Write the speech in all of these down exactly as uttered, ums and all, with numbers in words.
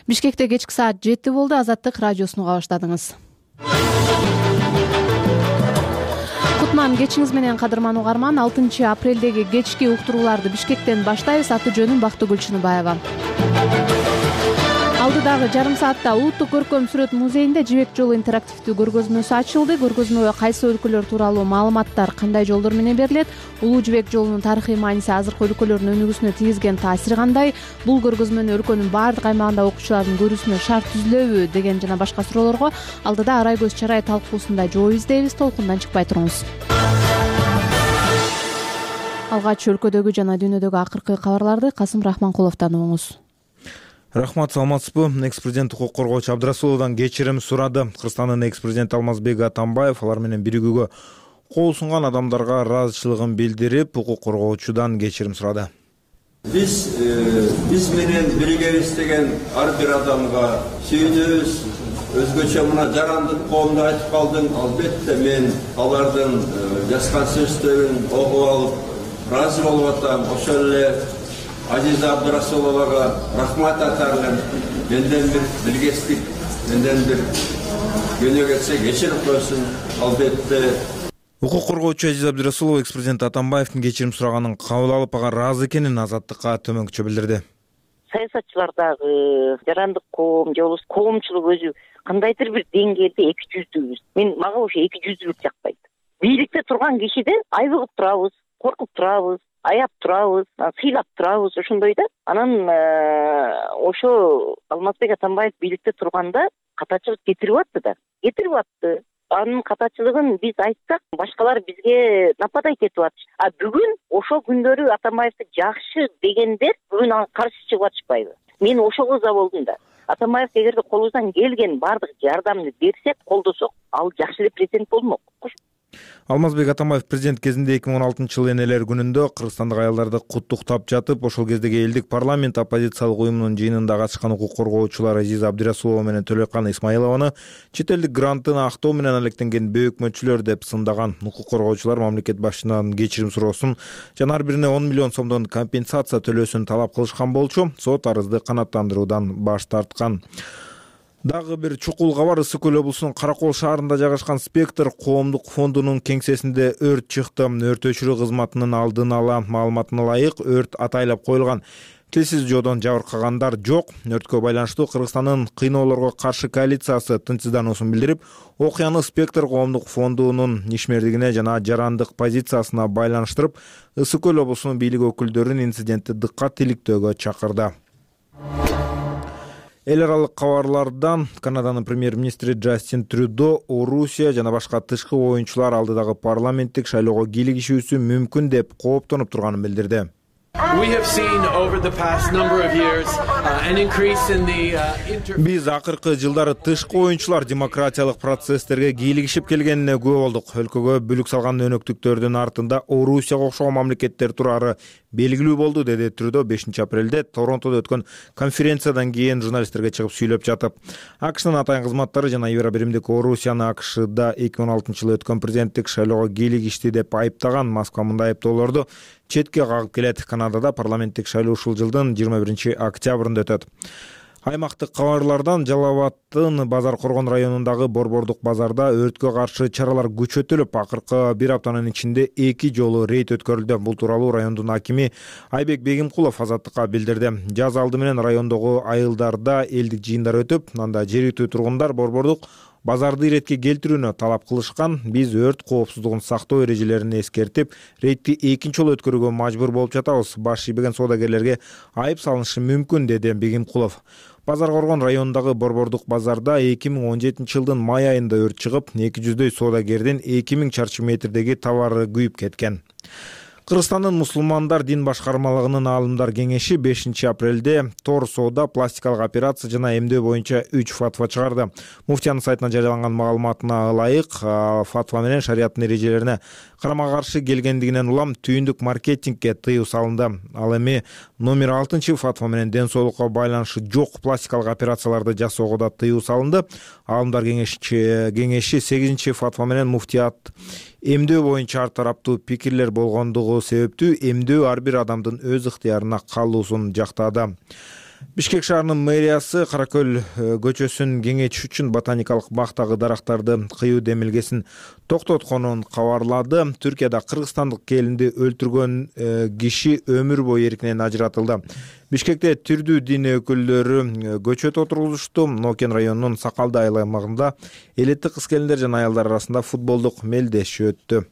Бишкекте кечки саат жети болду. Азаттык радиосуну уга баштадыңыз. Кутман кечиңиз менен, кадырман угарман. алтынчы апрелдеги кечки уктурууларды Бишкектен баштайбыз. Аты жөнүм Бактыгүл Чыныбаева. Алдыдагы жарым саатта Улуттук көркөм сүрөт музейинде Жибек жолу интерактивдүү көргөзмөсү ачылды. Көргөзмөгө кайсы өлкөлөр тууралуу маалыматтар кандай жолдор менен берилет? Улуу Жибек жолунун тарыхый мааниси азыркы өлкөлөрдүн өнүгүүсүнө тийгизген таасири кандай? Бул көргөзмөнү өлкөнүн баардык аймагында окуучулардын көрүүсүнө шарт түзүлөбү деген жана башка суроолорго алдыда Арай көз чарай талкуусунда жооп издейбиз. Толкундан чыкпай туруңуз. Алгач өлкөдөгү жана дүйнөдөгү акыркы кабарларды Касым Рахманкуловдон угуңуз. Рахмат, саламатсызбы? Экс-президент укук коргоочу Абдрасуловдон кечирим сурады. Кыргызстандын экс-президенти Алмазбек Атамбаев алар менен биригүүгө кол сунган адамдарга ыраазычылыгын билдирип, укук коргоочудан кечирим сурады. Биз биз менен биригебиз деген ар бир адамга сүйүнөбүз. Өзгөчө мына жарандык коомду айтып калдым. Албетте мен алардын жазган сөздөрүн окуп алып, ыраазы болуп атам. Ошол эле Азиза Абдрасуловага рахмат атарлым. Менден бир билгестик, менден бир көнө кетсе кечирип койсун. Албетте Укук коргоочу Азиза Абдрасулова экс-президент Атамбаевдин кечирим сураганын кабыл алып, ага ыраазы экенин Азаттыкка төмөнкүчө билдирди. Саясатчылардагы жарандык коом же болбосо коомчулук өзү кандайдыр бир деңгээлде эки жүздүүбүз. Мен мага ошо эки жүздүүлүк жакпайт. Бийликте турган кишиден айбыгып турабыз, коркуп турабыз, аяп турабыз, сыйлап турабыз, ошондой да. Анан ошо Алмазбек Атамбаев бийликте турганда катачылык кетирип атты да. Кетирип атты. Анын катачылыгын биз айтсак, башкалар бизге нападать этип атышты. А бүгүн ошо күндөрү Атамбаевди жакшы дегендер бүгүн ага каршы чыгып атышпайбы? Мен ошого ыза болдум да. Атамбаев эгерде колубуздан келген бардык жардамды берсек, колдосок, ал жакшы эле президент болмок. Алмазбек Атамбаев президент кезинде эки миң он алтынчы жылы энелер күнүндө кыргызстандык аялдарды куттуктап жатып, ошол кездеги элдик парламент оппозициялык уюмунун жыйынында катышкан укук коргоочулар Азиза Абдрасулова менен Төлөкан Исмаилованы чет элдик грантын актоо менен алектенген бөөкмөчүлөр деп сындаган. Укук коргоочулар мамлекет башчысынан кечирим суроосун жана ар бирине он миллион сомдон компенсация төлөөсүн талап кылышкан болчу. Сот арызды канааттандыруудан баш тарткан. Дагы бир чукул кабар: Ысык көл облусунун Каракол шаарында жайгашкан Спектр коомдук фондунун кеңсесинде өрт чыкты. Өрт өчүрүү кызматынын алдын ала маалыматына ылайык өрт атайлап коюлган. Телсиз жодон жабыркагандар жок. Өрткө байланыштуу Кыргызстандын кыйноолорго каршы коалициясы тынчсыздануусун билдирип, окуяны Спектр коомдук фондунун ишмердигине жана жарандык позициясына байланыштырып, Ысык көл облусунун бийлик өкүлдөрүн инцидентти дыккат иликтөөгө чакырды. Эл аралык кабарлардан Канаданын премьер-министри Джастин Трюдо Орусия жана башка тышкы оюнчулар алдыдагы парламенттик шайлоого кийлигишүүсү мүмкүн деп кооптонуп турганын билдирди. Биз акыркы жылдары тышкы оюнчулар демократиялык процесстерге кийлигишип келгенине күбө болдук. Өлкөгө бүлүк салган өнөктүктөрдүн артында Орусияга окшогон мамлекеттер турары белгилүү болду, деди Трюдо бешинчи апрелде Торонтодо өткөн конференциядан кийин журналисттерге чыгып сүйлөп жатып. АКШнын атайын кызматтары жана Евробиримдик Орусияны АКШда эки миң он алтынчы жылы өткөн президенттик шайлоого кийлигишти деп айыптаган. Москва мындай айыптоолорду четке кагып келет. Канадада парламенттик шайлоо ушул жылдын жыйырма биринчи октябрында өтөт. Аймактык кабарлардан Жалал Абадтын Базар Коргон районундагы Борбордук базарда өрткө каршы чаралар күчөтүлүп, акыркы бир аптанын ичинде эки жолу рейд өткөрүлдү. Бул тууралуу райондун акими Айбек Бегимкулов Азаттыкка билдирди. Жаз алды менен райондогу айылдарда элдик жыйындар өтүп, анда жергиликтүү тургундар Борбордук базарды иретке келтирүүнү талап кылышкан. Биз өрт коопсуздугун сактоо эрежелерин эскертип, рейдти экинчи жолу өткөрүүгө мажбур болуп жатабыз. Баш ийбеген соодагерлерге айып салынышы мүмкүн, деди Бегимкулов. Базар Коргон районундагы Борбордук базарда эки миң он жетинчи жылдын май айында өрт чыгып, эки жүздөй соодагердин эки миң чарчы метрдеги товары күйүп кеткен. Кыргызстандын мусулмандар дин башкармалыгынын аалымдар кеңеши бешинчи апрелде тор соода, пластикалык операция жана эмдөө боюнча үч фатва чыгарды. Муфтиянын сайтына жарыяланган маалыматына ылайык, фатва менен шариаттын эрежелерине карама-каршы келгендигинен улам түйүндүк маркетингге тыюу салынды. Ал эми номер алтынчы фатва менен ден соолукка байланышы жок пластикалык операцияларды жасоого да тыюу салынды. Аалымдар кеңеши кеңеши сегизинчи фатва менен муфтият эмдөө боюнча ар тараптуу пикирлер болгондугу себептүү эмдөө ар бир адамдын өз ыктыярына калуусун жактады. Бишкек шаарынын мэриясы Кара Көл көчөсүн кеңейтиш үчүн ботаникалык бактагы дарактарды кыюу демилгесин токтотконун кабарлады. Түркияда кыргызстандык келинди өлтүргөн киши өмүр бою эркинен ажыратылды. Бишкекте түрдүү дин өкүлдөрү көчөт отургузушту. Нокен районунун Сакалды айыл аймагында элетти кыз келиндер жана аялдар арасында футболдук мелдешүү өттү.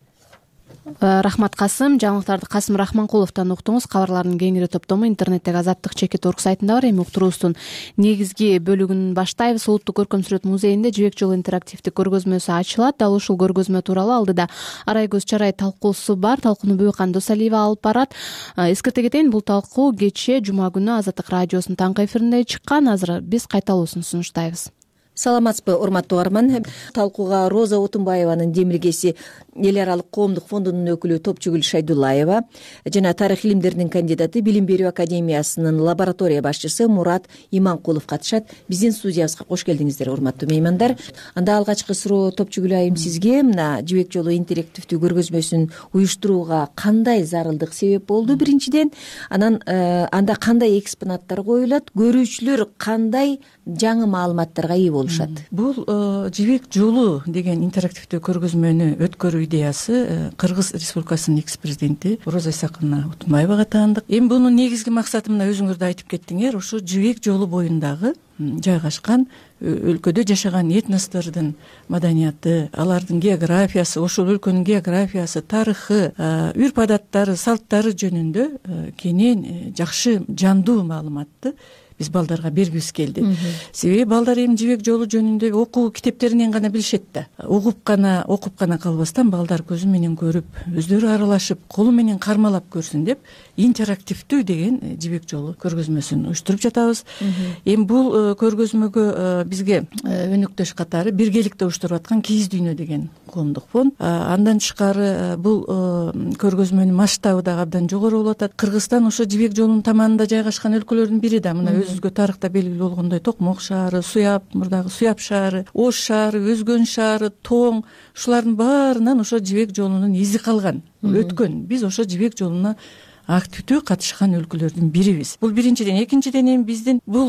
Рахмат Касым. Жаңылыктарды Касым Рахманкуловдон уктуңуз. Кабарлардын кеңири топтому интернеттеги азаттык чекит орг сайтында бар. Эми уктуруубуздун негизги бөлүгүн баштайбыз. Улуттук көркөм сүрөт музейинде жибек жолу интерактивдик көргөзмөсү ачылат. Дал ушул көргөзмө тууралуу алдыда Арайгөз Чарай талкуусу бар. Талкууну Бүйкан Досалиева алып барат. Эскерте кетейин, бул талкуу кечээ жума күнү Азаттык радиосунун таңкы эфиринде чыккан. Азыр биз кайталуусун сунуштайбыз. Саламатсызбы, урматтуу угарман. Талкууга Роза Отунбаеванын демилгеси эл аралык коомдук фондунун өкүлү Топчугүл Шайдуллаева жана тарых илимдеринин кандидаты Билим берүү академиясынын лаборатория башчысы Мурат Иманкулов катышат. Биздин студиябызга кош келдиңиздер, урматтуу меймандар. Анда алгачкы суроо Топчугүл айым сизге. Мына жибек жолу интерактивдүү көргөзмөсүн уюштурууга кандай зарылдык себеп болду биринчиден? Анан анда кандай экспонаттар коюлат? Көрүүчүлөр кандай жаңы маалыматтарга ээ болушат? Бул жибек жолу деген интерактивдүү көргөзмөнү өткөрүү идеясы Кыргыз Республикасынын экс президенти Роза Исаковна Отунбаевага таандык. Эми бунун негизги максаты мына өзүңөр да айтып кеттиңер, ушу жибек жолу боюндагы жайгашкан өлкөдө жашаган этностордун маданияты, алардын географиясы, ошол өлкөнүн географиясы, тарыхы, үрп адаттары, салттары жөнүндө кенен жакшы жандуу маалыматты биз балдарга бергибиз келди. Себеби балдар эми жибек жолу жөнүндө окуу китептеринен гана билишет да. Угуп гана, окуп гана калбастан балдар көзү менен көрүп, өздөрү аралашып, колу менен кармалап көрсүн деп интерактивдүү деген жибек жолу көргөзмөсүн уюштуруп жатабыз. Эми бул көргөзмөгө бизге өнөктөш катары биргеликте уюштуруп аткан Кииз дүйнө деген коомдук фонд. Андан тышкары бул көргөзмөнүн масштабы да абдан жогору болуп атат. Кыргызстан ошо жибек жолунун таманында жайгашкан өлкөлөрдүн бири да. Мына өзүбүзгө тарыхта белгилүү болгондой Токмок шаары, Суяб, мурдагы Суяб шаары, Ош шаары, Өзгөн шаары, Тоң, ушулардын баарынан ошо жибек жолунун изи калган, өткөн. Биз ошо жибек жолуна активдүү катышкан өлкөлөрдүн бирибиз. Бул биринчиден. Экинчиден эми биздин бул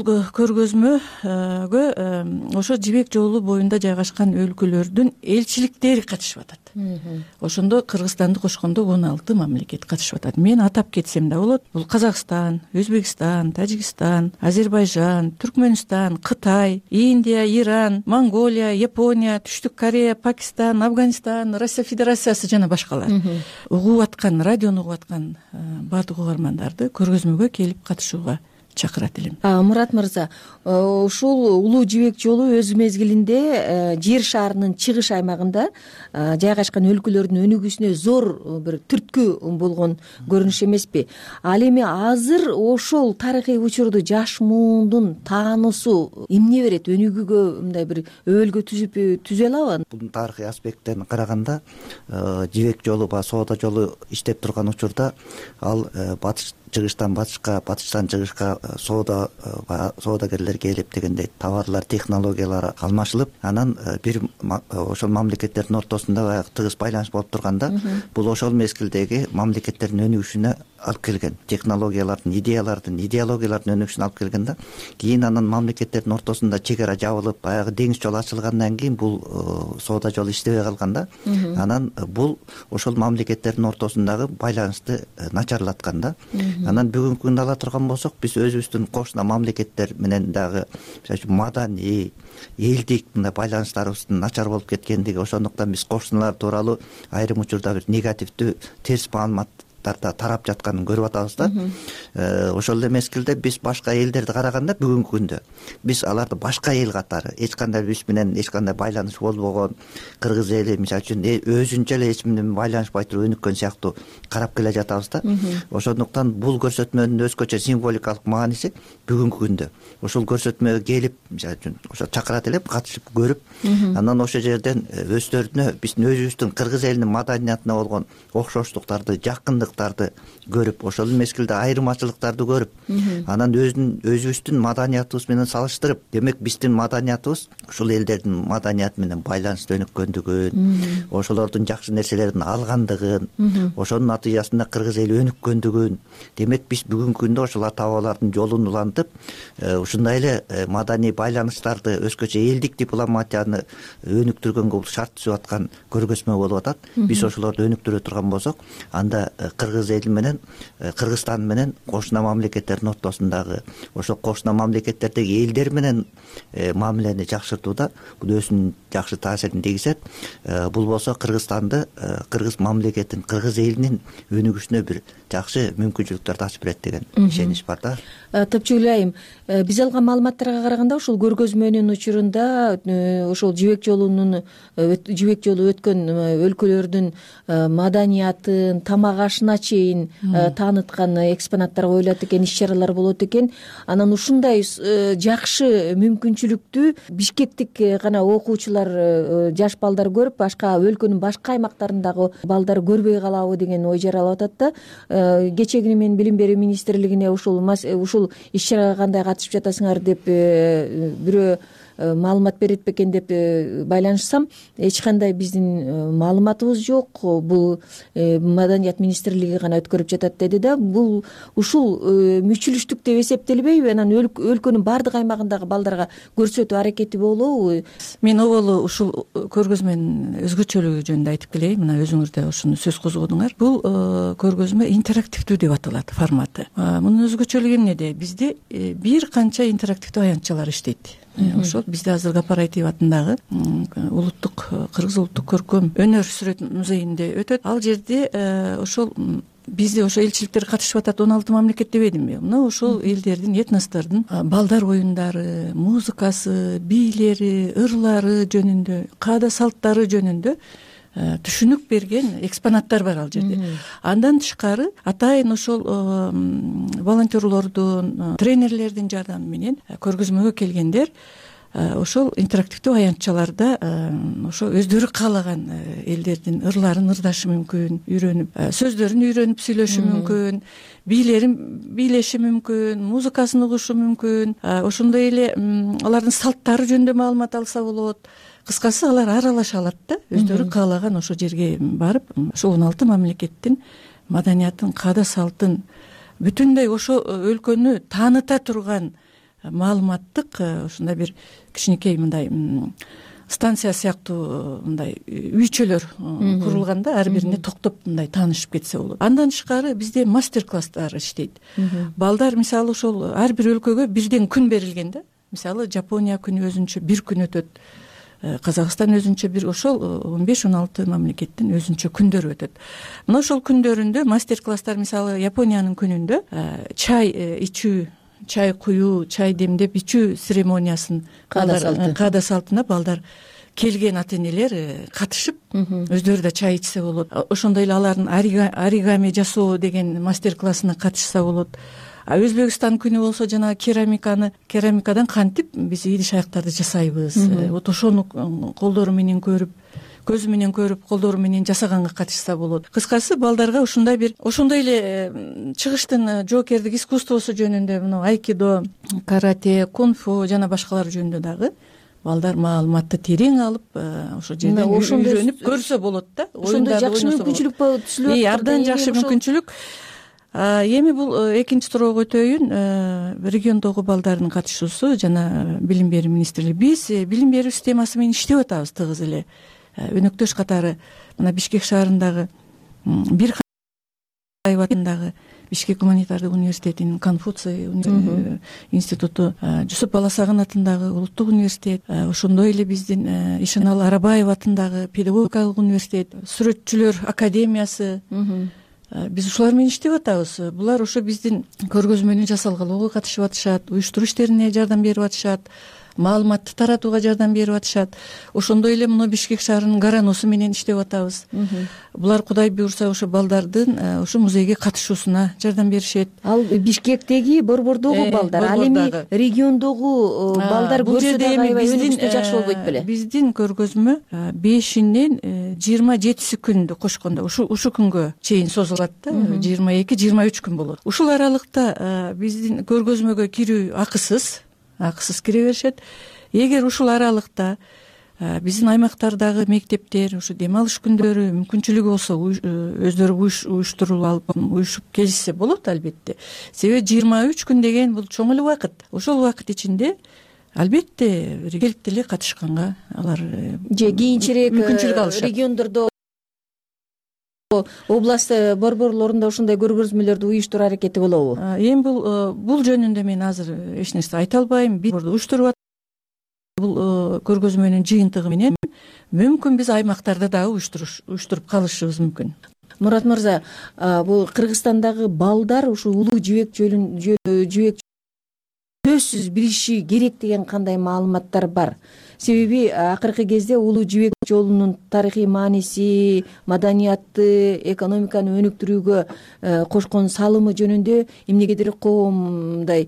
көргөзмөгө ошо жибек жолу боюнда жайгашкан өлкөлөрдүн элчиликтери катышып атат. Ошондо Кыргызстанды кошкондо он алты мамлекет катышып атат. Мен атап кетсем да болот. Бул Казакстан, Өзбекстан, Тажикстан, Азербайжан, Түркмөнстан, Кытай, Индия, Иран, Монголия, Япония, Түштүк Корея, Пакистан, Афганистан, Россия Федерациясы жана башкалар. Угуп аткан, радиону угуп аткан баардык угармандарды көргөзмөгө келип катышууга чакырат элем. Мурат мырза, ушул улуу жибек жолу өз мезгилинде жер шарынын чыгыш аймагында жайгашкан өлкөлөрдүн өнүгүүсүнө зор бир түрткү болгон көрүнүш эмеспи? Ал эми азыр ошол тарыхый учурду жаш муундун таануусу эмне берет? Өнүгүүгө мындай бир өбөлгө түзүп түзө алабы? Бул тарыхый аспекттен караганда жибек жолу ба соода жолу иштеп турган учурда ал батыш чыгыштан батышка, батыштан чыгышка соода соодагерлер келип дегендей товарлар, технологиялар алмашылып, анан бир ошол мамлекеттердин ортосунда баягы тыгыз байланыш болуп турганда, бул ошол мезгилдеги мамлекеттердин өнүгүшүнө алып келген. Технологиялардын, идеялардын, идеологиялардын өнүгүшүнө алып келген да. Кийин анан мамлекеттердин ортосунда чек ара жабылып, баягы деңиз жолу ачылгандан кийин бул соода жолу иштебей калган да. Анан бул ошол мамлекеттердин ортосундагы байланышты начарлаткан да. Анан бүгүнкү күндө ала турган болсок, биз өзүбүздүн кошуна мамлекеттер менен дагы маданий, элдик мындай байланыштарыбыздын начар болуп кеткендиги, ошондуктан биз кошуналар тууралуу айрым учурда бир негативдүү, терс маалымат тарап жатканын көрүп атабыз да. Ошол эле мезгилде биз башка элдерди караганда бүгүнкү күндө биз аларды башка эл катары эч кандай биз менен эч кандай байланыш болбогон кыргыз эли мисалы үчүн өзүнчө эле эч менен байланышпай туруп өнүккөн сыяктуу карап келе жатабыз да. Ошондуктан бул көрсөтмөнүн өзгөчө символикалык мааниси бүгүнкү күндө ошол көрсөтмөгө келип мисалы үчүн ошо чакырат элем, катышып көрүп, анан ошол жерден өздөрүнө биздин өзүбүздүн кыргыз элинин маданиятына болгон окшоштуктарды, жакындык айырмачылыктарды көрүп, ошол мезгилде айырмачылыктарды көрүп, анан өзүн өзүбүздүн маданиятыбыз менен салыштырып, демек биздин маданиятыбыз ушул элдердин маданияты менен байланышты өнүккөндүгүн, ошолордун жакшы нерселерин алгандыгын, ошонун натыйжасында кыргыз эли өнүккөндүгүн, демек биз бүгүнкү күндө ошол ата бабалардын жолун улантып, ушундай эле маданий байланыштарды, өзгөчө элдик дипломатияны өнүктүргөнгө бул шарт түзүп аткан көргөзмө болуп атат. Биз ошолорду өнүктүрө турган болсок, анда кыргыз эли менен, Кыргызстан менен кошуна мамлекеттердин ортосундагы, ошол кошуна мамлекеттердеги элдер менен мамилени жакшыртууда бул өзүнүн жакшы таасирин тийгизет. Бул болсо Кыргызстанды, кыргыз мамлекетин, кыргыз элинин өнүгүшүнө бир жакшы мүмкүнчүлүктөрдү ачып берет деген ишенич бар да. Топчугүл айым, биз алган маалыматтарга караганда ушул көргөзмөнүн учурунда ошол жибек жолунун жибек жолу өткөн өлкөлөрдүн маданиятын, тамак ашына чейин тааныткан экспонаттар коюлат экен, иш-чаралар болот экен. Анан ушундай жакшы мүмкүнчүлүктү бишкектик гана окуучулар, жаш балдар көрүп, башка өлкөнүн башка аймактарындагы балдар көрбөй калабы деген ой жаралып атат да. Кечээкүнү мен Билим берүү министрлигине ушул ушул иш-чарага кандай катышып жатасыңар деп бирөө маалымат берет бекен деп байланышсам, эч кандай биздин маалыматыбыз жок, бул Маданият министрлиги гана өткөрүп жатат деди да. Бул ушул мүчүлүштүк деп эсептелбейби? Анан өлкөнүн баардык аймагындагы балдарга көрсөтүү аракети болобу? Мен оболу ушул көргөзмөнүн өзгөчөлүгү жөнүндө айтып келейин. Мына өзүңөр да ушуну сөз козгодуңар. Бул көргөзмө интерактивдүү деп аталат форматы. Мунун өзгөчөлүгү эмнеде? Бизде бир канча интерактивдүү аянтчалар иштейт. Ошол бизде азыр Гапарайтиев атындагы улуттук кыргыз улуттук көркөм өнөр сүрөт музейинде өтөт. Ал жерде ошол бизде ошо элчиликтер катышып атат, он алты мамлекет дебедимби? Мына ошол элдердин, этностордун балдар оюндары, музыкасы, бийлери, ырлары жөнүндө, каада салттары жөнүндө түшүнүк берген экспонаттар бар ал жерде. Андан тышкары атайын ошол волонтерлордун, тренерлердин жардамы менен көргөзмөгө келгендер ошол интерактивдүү аянтчаларда ошо өздөрү каалаган элдердин ырларын ырдашы мүмкүн, үйрөнүп, сөздөрүн үйрөнүп сүйлөшү мүмкүн, бийлерин бийлеши мүмкүн, музыкасын угушу мүмкүн, ошондой эле алардын салттары жөнүндө маалымат алса болот. Кыскасы алар аралаша алат да, өздөрү каалаган ошо жерге барып, ошо он алты мамлекеттин маданиятын, каада салтын бүтүндөй ошо өлкөнү тааныта турган маалыматтык ушундай бир кичинекей мындай станция сыяктуу мындай үйчөлөр курулган да, ар бирине токтоп мындай таанышып кетсе болот. Андан тышкары бизде мастер-класстар иштейт. Балдар мисалы ошол ар бир өлкөгө бирден күн берилген да. Мисалы Жапония күнү өзүнчө бир күн өтөт. Казакстан өзүнчө бир, ошол он беш он алты мамлекеттин өзүнчө күндөрү өтөт. Мына ошол күндөрүндө мастер-класстар, мисалы Япониянын күнүндө чай ичүү, чай куюу, чай демдеп ичүү церемониясын, каада салтына балдар келген ата-энелер катышып, өздөрү да чай ичсе болот. Ошондой эле алардын оригами жасоо деген мастер-классына катышса болот. Өзбекстан күнү болсо жана керамиканы, керамикадан кантип биз идиш аяктарды жасайбыз. Вот ошону колдору менен көрүп, көзү менен көрүп, колдору менен жасаганга катышса болот. Кыскасы балдарга ушундай бир, ошондой эле чыгыштын жоокердик искусствосу жөнүндө, мына айкидо, карате, кунг-фу жана башкалар жөнүндө дагы балдар маалыматты терең алып, ошо жерден үйрөнүп көрсө болот да. Ошондой жакшы мүмкүнчүлүк түзүлүп атат. Абдан жакшы мүмкүнчүлүк. Эми бул экинчи туурга өтөйүн региондогу балдардын катышуусу жана Билим берүү министрлиги. Биз билим берүү системасы менен иштеп атабыз тыгыз эле. Өнөктөш катары мына Бишкек шаарындагы бир айватындагы Бишкек гуманитардык университетинин Конфуций институту, Жусуп Баласагын атындагы улуттук университет, ошондой эле биздин Ишенал Арабаев атындагы педагогикалык университет, сүрөтчүлөр академиясы, биз ушулар менен иштеп атабыз. Булар ошо биздин көргөзмөнү жасалгалоого катышып атышат, уюштуруу иштерине жардам берип атышат. маалыматты таратууга жардам берип атышат. Ошондой эле мына Бишкек шаарынын Гараносу менен иштеп атабыз. Булар Кудай буйрса ошо балдардын ошо музейге катышуусуна жардам беришет. Ал Бишкектеги борбордогу балдар, ал эми региондогу балдар көрсө да аябай өнүгүштүү жакшы болбойт беле? Биздин көргөзмө бешинен жыйырма жетиси күндү кошкондо ушу ушу күнгө чейин созулат да, жыйырма эки жыйырма үч күн болот. Ушул аралыкта биздин көргөзмөгө кирүү акысыз, акысыз кире беришет. Эгер ушул аралыкта биздин аймактардагы мектептер ушу дем алыш күндөрү мүмкүнчүлүгү болсо өздөрү уюштуруп алып уюшуп келишсе болот албетте. Себеби жыйырма үч күн деген бул чоң эле убакыт. Ошол убакыт ичинде албетте келип деле катышканга алар же кийинчерээк мүмкүнчүлүк алышат. Региондордо область борборлорунда ушундай көргөзмөлөрдү уюштуруу аракети болобу? Эми бул бул жөнүндө мен азыр эч нерсе айта албайм. Биз уюштуруп атабыз. Бул көргөзмөнүн жыйынтыгы менен мүмкүн биз аймактарда дагы уюштуруп калышыбыз мүмкүн. Мурат мырза, бул Кыргызстандагы балдар ушу улуу жибек жолун жибек сөзсүз билиши керек деген кандай маалыматтар бар? Себеби акыркы кезде улуу жибек жолунун тарыхый мааниси, маданиятты, экономиканы өнүктүрүүгө кошкон салымы жөнүндө эмнегедир коомдай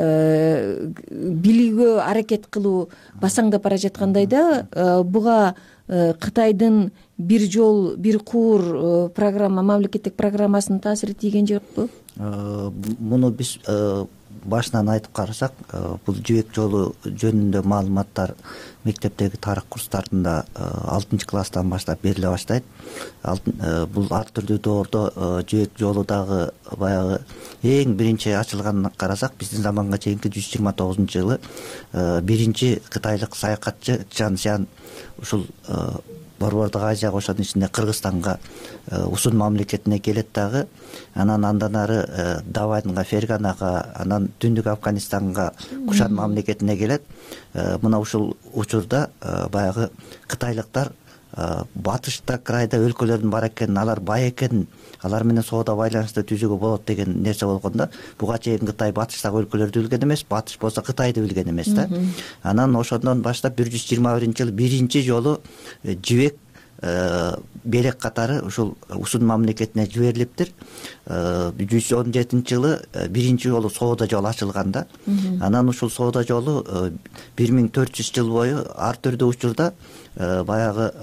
билүүгө аракет кылуу басаңдап бара жаткандай да, буга Кытайдын бир жол бир куур программа, мамлекеттик программасынын таасири тийген жокпу? Муну биз башынан айтып карасак, бул жибек жолу жөнүндө маалыматтар мектептеги тарых курстарында алтынчы класстан баштап бериле баштайт. Бул ар түрдүү доордо жибек жолу дагы баягы эң биринчи ачылганын карасак, биздин заманга чейинки жүз жыйырма тогузунчу жылы биринчи кытайлык саякатчы Чжан Сян ушул Борбордук Азия кошонун ичинде Кыргызстанга, Усун мамлекетине келет дагы, анан андан ары Даванга, Ферганага, анан Түндүк Афганистанга, Кушан мамлекетине келет. Мына ушул учурда баягы кытайлыктар батышта крайда өлкөлөрдүн бар экенин, алар бай экенин, алар менен соода байланышты түзүүгө болот деген нерсе болгондо, буга чейин Кытай батыштагы өлкөлөрдү билген эмес, батыш болсо Кытайды билген эмес да. Анан ошондон баштап бир жүз жыйырма биринчи жылы биринчи жолу жибек белек катары ушул Усун мамлекетине жиберилиптир. жүз он жетинчи жылы биринчи жолу соода жолу ачылган да. Анан ушул соода жолу бир миң төрт жүз жыл бою ар түрдүү учурда баягы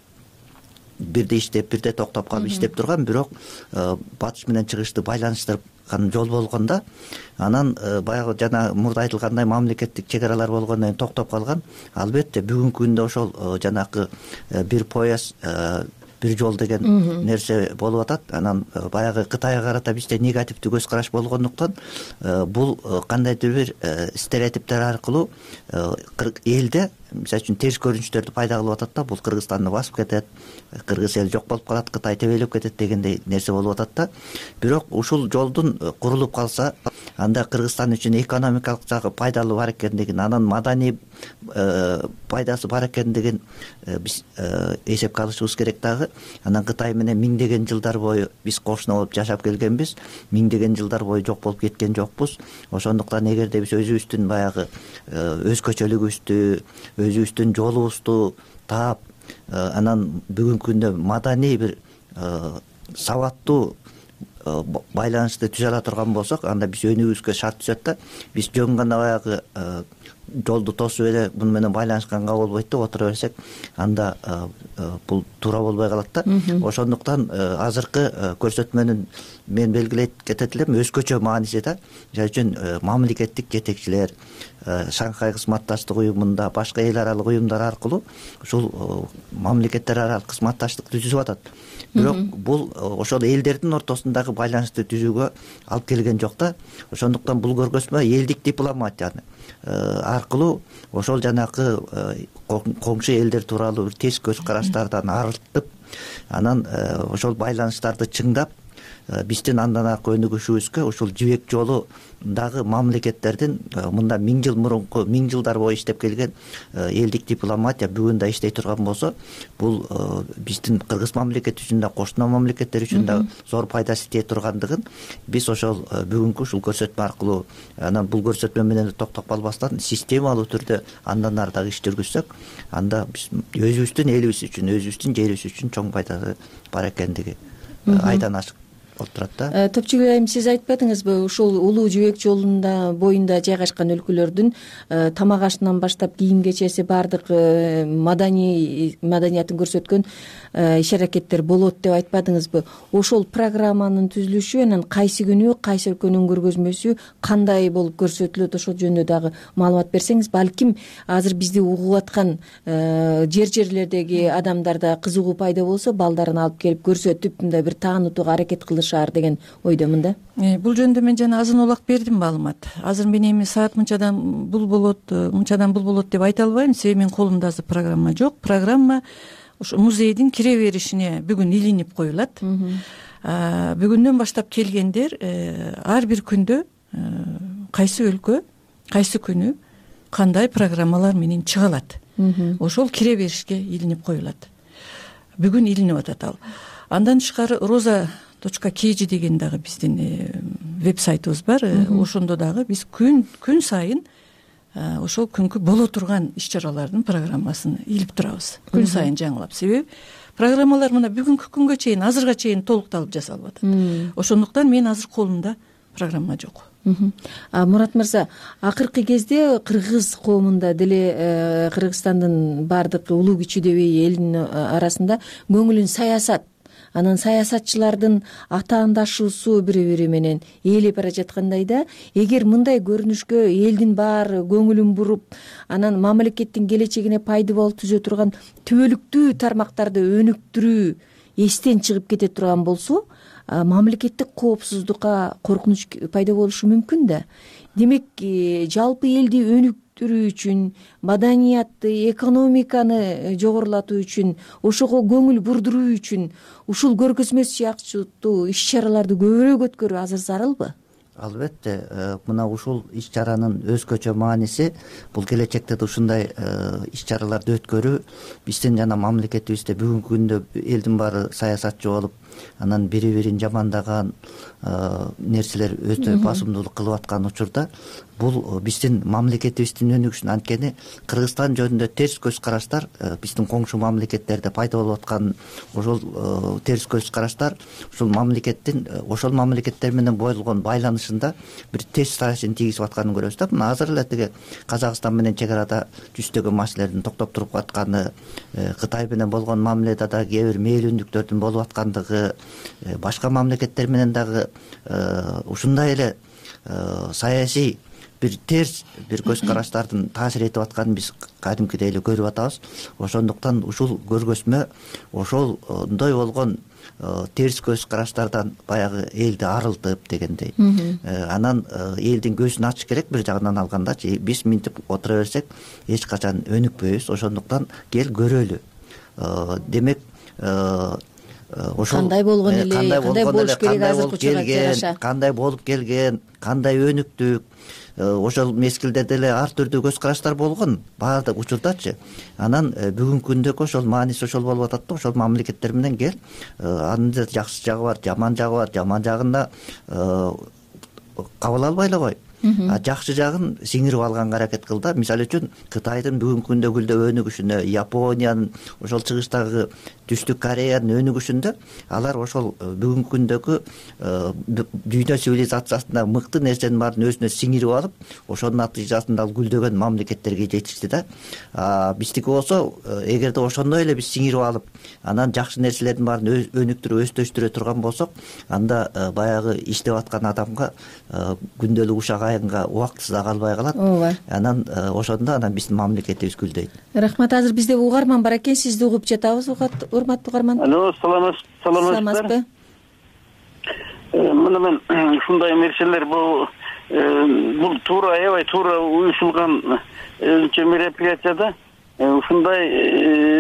бирде иштеп, бирде токтоп калып иштеп турган, бирок батыш менен чыгышты байланыштырган жол болгондо, анан баягы жана мурда айтылгандай мамлекеттик чек аралар болгондон кийин токтоп калган. Албетте бүгүнкү күндө ошол жанакы бир пояс бир жол деген нерсе болуп атат. Анан баягы Кытайга карата бизде негативдүү көз караш болгондуктан бул кандайдыр бир стереотиптер аркылуу элде мисалы үчүн терс көрүнүштөрдү пайда кылып атат да, бул Кыргызстанды басып кетет, кыргыз эл жок болуп калат, Кытай тебелеп кетет дегендей нерсе болуп атат да. Бирок ушул жолдун курулуп калса, анда Кыргызстан үчүн экономикалык жагы пайдалуу бар экендигин, анан маданий пайдасы бар экендигин биз эсепке алышыбыз керек дагы. Анан Кытай менен миңдеген жылдар бою биз кошуна болуп жашап келгенбиз, миңдеген жылдар бою жок болуп кеткен жокпуз. Ошондуктан эгерде биз өзүбүздүн баягы өзгөчөлүгүбүздү, өзүбүздүн жолубузду таап, анан бүгүнкү күндө маданий бир сабаттуу байланышты түзө ала турган болсок, анда биз өнүгүүбүзгө шарт түзөт да. Биз жөн гана баягы жолду тосуп эле муну менен байланышканга болбойт деп отура берсек, анда бул туура болбой калат да. Ошондуктан азыркы көрсөтмөнүн мен белгилейт кетет элем өзгөчө мааниси да. Мисалы үчүн мамлекеттик жетекчилер, Шанхай кызматташтык уюмунда, башка эл аралык уюмдар аркылуу ушул мамлекеттер аралык кызматташтык түзүп атат. Бирок бул ошол элдердин ортосундагы байланышты түзүүгө алып келген жок да. Ошондуктан бул көргөзмө элдик дипломатияны аркылуу ошол жанакы коңшу элдер тууралуу бир терс көз караштардан арылтып, анан ошол байланыштарды чыңдап, биздин андан аркы өнүгүшүбүзгө ушул жибек жолундагы мамлекеттердин мында миң жыл мурунку миң жылдар бою иштеп келген элдик дипломатия бүгүн да иштей турган болсо, бул биздин кыргыз мамлекети үчүн да, кошуна мамлекеттер үчүн да зор пайдасы тие тургандыгын биз ошол бүгүнкү ушул көрсөтмө аркылуу, анан бул көрсөтмө менен токтоп калбастан системалуу түрдө андан ары дагы иш жүргүзсөк, анда биз өзүбүздүн элибиз үчүн, өзүбүздүн жерибиз үчүн чоң пайдасы бар экендиги айдан ашык болуп турат да. Топчугул айым, сиз айтпадыңызбы, ушул улуу жибек жолунда боюнда жайгашкан өлкөлөрдүн тамак ашынан баштап кийим кечеси баардык маданий маданиятын көрсөткөн иш-аракеттер болот деп айтпадыңызбы? Ошол программанын түзүлүшү анан кайсы күнү кайсы өлкөнүн көргөзмөсү кандай болуп көрсөтүлөт, ошол жөнүндө дагы маалымат берсеңиз, балким азыр бизди угуп аткан жер жерлердеги адамдарда кызыгуу пайда болсо, балдарын алып келип көрсөтүп мындай бир таанытууга аракет кылышаар деген ойдомун да. Бул жөнүндө мен жана азын улак бердим маалымат. Азыр мен эми саат мынчадан бул болот, мынчадан бул болот деп айта албайм, себеби менин колумда азыр программа жок. Программа ушу музейдин кире беришине бүгүн илинип коюлат. Бүгүндөн баштап келгендер ар бир күндө кайсы өлкө, кайсы күнү кандай программалар менен чыга алат. Ошол кире беришке илинип коюлат. Бүгүн илинип атат ал. Андан тышкары роза точка kg деген дагы биздин веб-сайтыбыз бар. Ошондо дагы биз күн күн сайын ошол күнкү боло турган иш-чаралардын программасын илип турабыз. Күн сайын жаңылап. Себеби программалар мына бүгүнкү күнгө чейин, азырга чейин толукталып жасалып атат. Ошондуктан мен азыр колумда программа жок. Мурат мырза, акыркы кезде кыргыз коомунда деле Кыргызстандын баардык улуу кичүүдөгү элинин арасында көңүлүн саясат, анан саясатчылардын атаандашуусу бири бири менен ээлеп бара жаткандай да, эгер мындай көрүнүшкө элдин баары көңүлүн буруп, анан мамлекеттин келечегине пайдалуу түзө турган түбөлүктүү тармактарды өнүктүрүү эстен чыгып кете турган болсо, мамлекеттик коопсуздукка коркунуч пайда болушу мүмкүн да. Демек, жалпы элди өнүктүрүү үчүн, маданиятты, экономиканы жогорулатуу үчүн, ошого көңүл бурдуруу үчүн ушул көргөзмө сыяктуу иш-чараларды көбүрөөк өткөрүү азыр зарылбы? Албетте, мына ушул иш-чаранын өзгөчө мааниси бул келечекте да ушундай иш-чараларды өткөрүү биздин жана мамлекетибизде бүгүнкү күндө элдин баары саясатчы болуп, анан бири-бирин жамандаган нерселер өтө басымдуулук кылып аткан учурда бул биздин мамлекетибиздин өнүгүшүн, анткени Кыргызстан жөнүндө терс көз караштар биздин коңшу мамлекеттерде пайда болуп аткан ошол терс көз караштар ушул мамлекеттин ошол мамлекеттер менен болгон байланышында бир терс таасирин тийгизип атканын көрөбүз да. Мына азыр эле тиги Казакстан менен чек арада жүздөгөн машинелердин токтоп туруп атканы, Кытай менен болгон мамиледе да кээ бир мээлүүндүктөрдүн болуп аткандыгы, башка мамлекеттер менен дагы ушундай эле саясий бир терс бир көз караштардын таасир этип атканын биз кадимкидей эле көрүп атабыз. Ошондуктан ушул көргөзмө ошолдой болгон терс көз караштардан баягы элди арылтып дегендей, анан элдин көзүн ачыш керек. Бир жагынан алгандачы биз минтип отура берсек эч качан өнүкпөйбүз. Ошондуктан кел көрөлү. Демек, ошол кандай болгон эле, кандай болуш керек азыркы учурга жараша, кандай болуп келген, кандай өнүктүк, ошол мезгилде деле ар түрдүү көз караштар болгон баардык учурдачы. Анан бүгүнкү күндөгү ошол мааниси ошол болуп атат да. Ошол мамлекеттер менен кел, анын да жакшы жагы бар, жаман жагы бар. Жаман жагында кабыл албай эле кой, жакшы жагын сиңирип алганга аракет кыл да. Мисалы үчүн Кытайдын бүгүнкү күндө гүлдөп өнүгүшүнө, Япониянын, ошол чыгыштагы Түштүк Кореянын өнүгүшүндө алар ошол бүгүнкү күндөгү дүйнө цивилизациясында мыкты нерсенин баарын өзүнө сиңирип алып, ошонун натыйжасында ал гүлдөгөн мамлекеттерге жетишти да. Биздики болсо, эгерде ошондой эле биз сиңирип алып, анан жакшы нерселердин баарын өнүктүрүп, өстөштүрө турган болсок, анда баягы иштеп аткан адамга күндөлүк ушак айынга убактысы да калбай калат. Анан ошондо анан биздин мамлекетибиз гүлдөйт. Рахмат. Азыр бизде угарман бар экен, сизди угуп жатабыз. Урматтуу угарман. Алло, саламатсызбы? Мына мен ушундай нерселер бул бул туура аябай туура уюшулган мероприятияда ушундай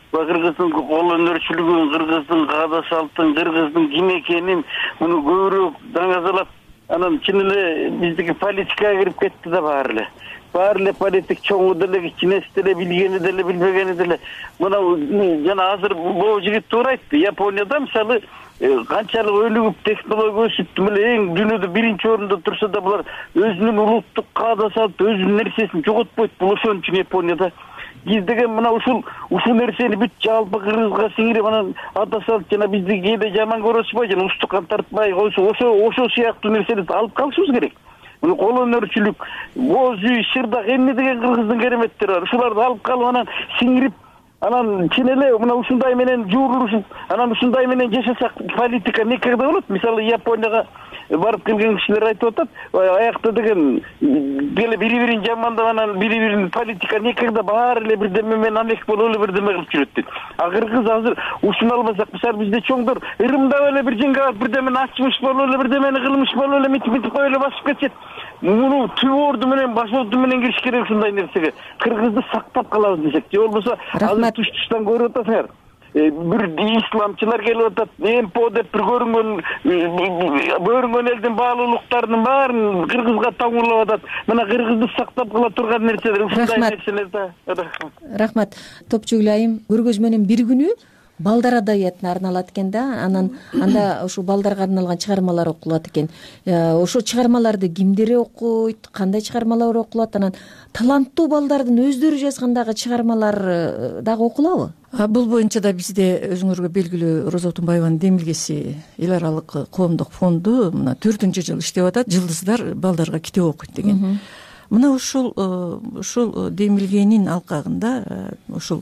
кыргыздын кол өнөрчүлүгүн, кыргыздын каада салттын, кыргыздын ким экенин муну көбүрөөк даңазалап, анан чын эле биздики политикага кирип кетти да баары эле. Баары эле политик чоңу деле, кичинеси деле, билгени деле, билбегени деле. Мына жана азыр бул жигит туура айтты. Японияда мисалы канчалык өнүгүп, технология өсүп, эле эң дүйнөдө биринчи орунда турса да булар өзүнүн улуттук каада салт, өзүнүн нерсесин жоготпойт. Бул ошон үчүн Японияда биз деген мына ушул ушул нерсени бүт жалпы кыргызга сиңирип, анан ата салт жана бизди кээде жаман көрөсүзбай, жана устукан тартпай койсо, ошо ошо сыяктуу нерселерди алып калышыбыз керек. Муну кол өнөрчүлүк, боз үй, шырдак, эмне деген кыргыздын кереметтери бар. Ушуларды алып калып, анан сиңирип, анан чын эле мына ушундай менен жуурулушуп, анан ушундай менен жашасак, политика некеде болот. Мисалы Японияга барып келген кишилер айтып атат, аякта деген деле бири-бирин жамандап, анан бири-бирин политика некеде баары эле бирдеме менен амек болуп эле бирдеме кылып жүрөт дейт. А кыргыз азыр ушуну албасак, мисалы бизде чоңдор ырымдап эле бир жеңге барып бирдемени ачмыш болуп эле, бирдемени кылмыш болуп эле, митип-митип коюп эле басып кетет. Муну түбү орду менен, баш орду менен кириш керек ушундай нерсеге. Кыргызды сактап калабыз десек, же болбосо азыр туш-туштан көрүп атасыңар. Бир исламчылар келип атат, МПО деп бир көрүнгөн көрүнгөн элдин баалуулуктарынын баарын кыргызга таңуулап атат. Мына кыргызды сактап кала турган нерселер ушундай нерселер да. Рахмат. Топчугул айым, көргөзмөнүн бир күнү балдар адабиятына арналат экен да, анан анда ушул балдарга арналган чыгармалар окулат экен. Ошол чыгармаларды кимдер окуйт, кандай чыгармалар окулат, анан таланттуу балдардын өздөрү жазган дагы чыгармалар дагы окулабы? Бул боюнча да бизде өзүңөргө белгилүү Роза Отунбаеванын демилгеси эл аралык коомдук фонду мына төртүнчү жыл иштеп атат. Жылдыздар балдарга китеп окуйт деген. Мына ушул ушул демилгенин алкагында ушул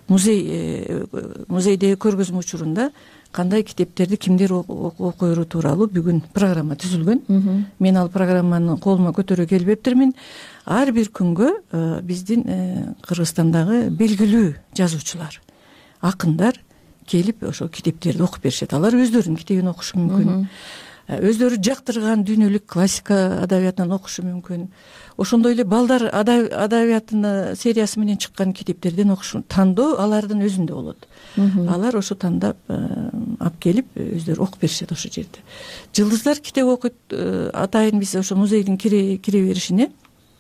музей музейдеги көргөзмө учурунда кандай китептерди кимдер окуйру тууралуу бүгүн программа түзүлгөн. Мен ал программаны колума көтөрө келбептирмин. Ар бир күнгө биздин Кыргызстандагы белгилүү жазуучулар, акындар келип ошо китептерди окуп беришет. Алар өздөрүнүн китебин окушу мүмкүн. Өздөрү жактырган дүйнөлүк классика адабиятынан окушу мүмкүн. Ошондой эле балдар адабиятына сериясы менен чыккан китептерден окушу, тандоо алардын өзүндө болот. Алар ошо тандап алып келип өздөрү окуп беришет ошол жерде. Жылдыздар китеп окуйт. Атайын биз ошо музейдин кире кире беришине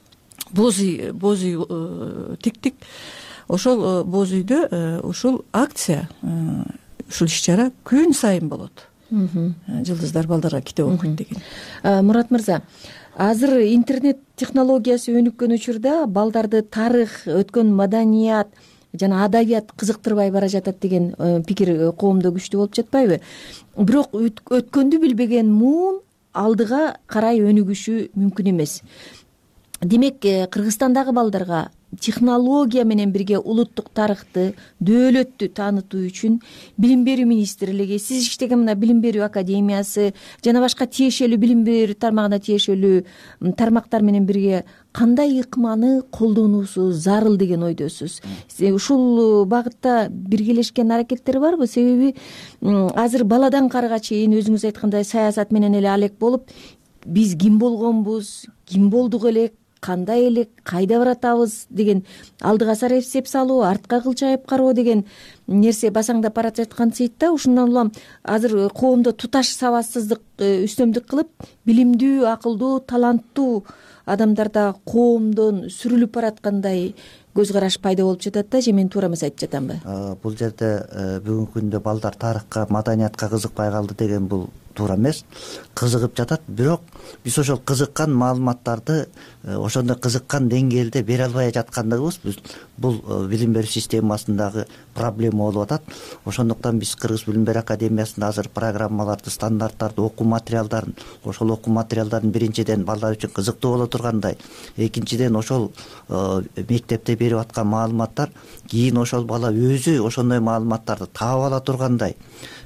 боз үй боз үй тиктик. Ошол боз үйдө ушул акция, ушул иш-чара күн сайын болот. Жылдыздар балдарга китеп окуйт деген. Мурат мырза, азыр интернет технологиясы өнүккөн учурда балдарды тарых, өткөн маданият жана адабият кызыктырбай бара жатат деген пикир коомдо күчтүү болуп жатпайбы? Бирок өткөндү билбеген муун алдыга карай өнүгүшү мүмкүн эмес. Демек, Кыргызстандагы балдарга технология менен бирге улуттук тарыхты, дөөлөттү таанытуу үчүн Билим берүү министрлиги, сиз иштеген мына Билим берүү академиясы жана башка тиешелүү билим берүү тармагына тиешелүү тармактар менен бирге кандай ыкманы колдонуусу зарыл деген ойдосуз? Ушул багытта биргелешкен аракеттер барбы? Себеби азыр баладан карыга чейин өзүңүз айткандай саясат менен эле алек болуп, биз ким болгонбуз, ким болдук элек, кандай элек, кайда баратабыз деген алдыга сар эсеп салуу, артка кылчайып кароо деген нерсе басаңдап бара жаткан сейт да. Ушундан улам азыр коомдо туташ сабатсыздык үстөмдүк кылып, билимдүү, акылдуу, таланттуу адамдар да коомдон сүрүлүп бараткандай көз караш пайда болуп жатат да. Же мен туура эмес айтып жатамбы? Бул жерде бүгүнкү күндө балдар тарыхка, маданиятка кызыкпай калды деген бул туура эмес. Кызыгып жатат, бирок биз ошол кызыккан маалыматтарды ошондой кызыккан деңгээлде бере албай жаткандыгыбыз бул билим берүү системасындагы проблема болуп атат. Ошондуктан биз Кыргыз билим берүү академиясында азыр программаларды, стандарттарды, окуу материалдарын, ошол окуу материалдарын биринчиден балдар үчүн кызыктуу боло тургандай, экинчиден ошол мектепте берип аткан маалыматтар кийин ошол бала өзү ошондой маалыматтарды таап ала тургандай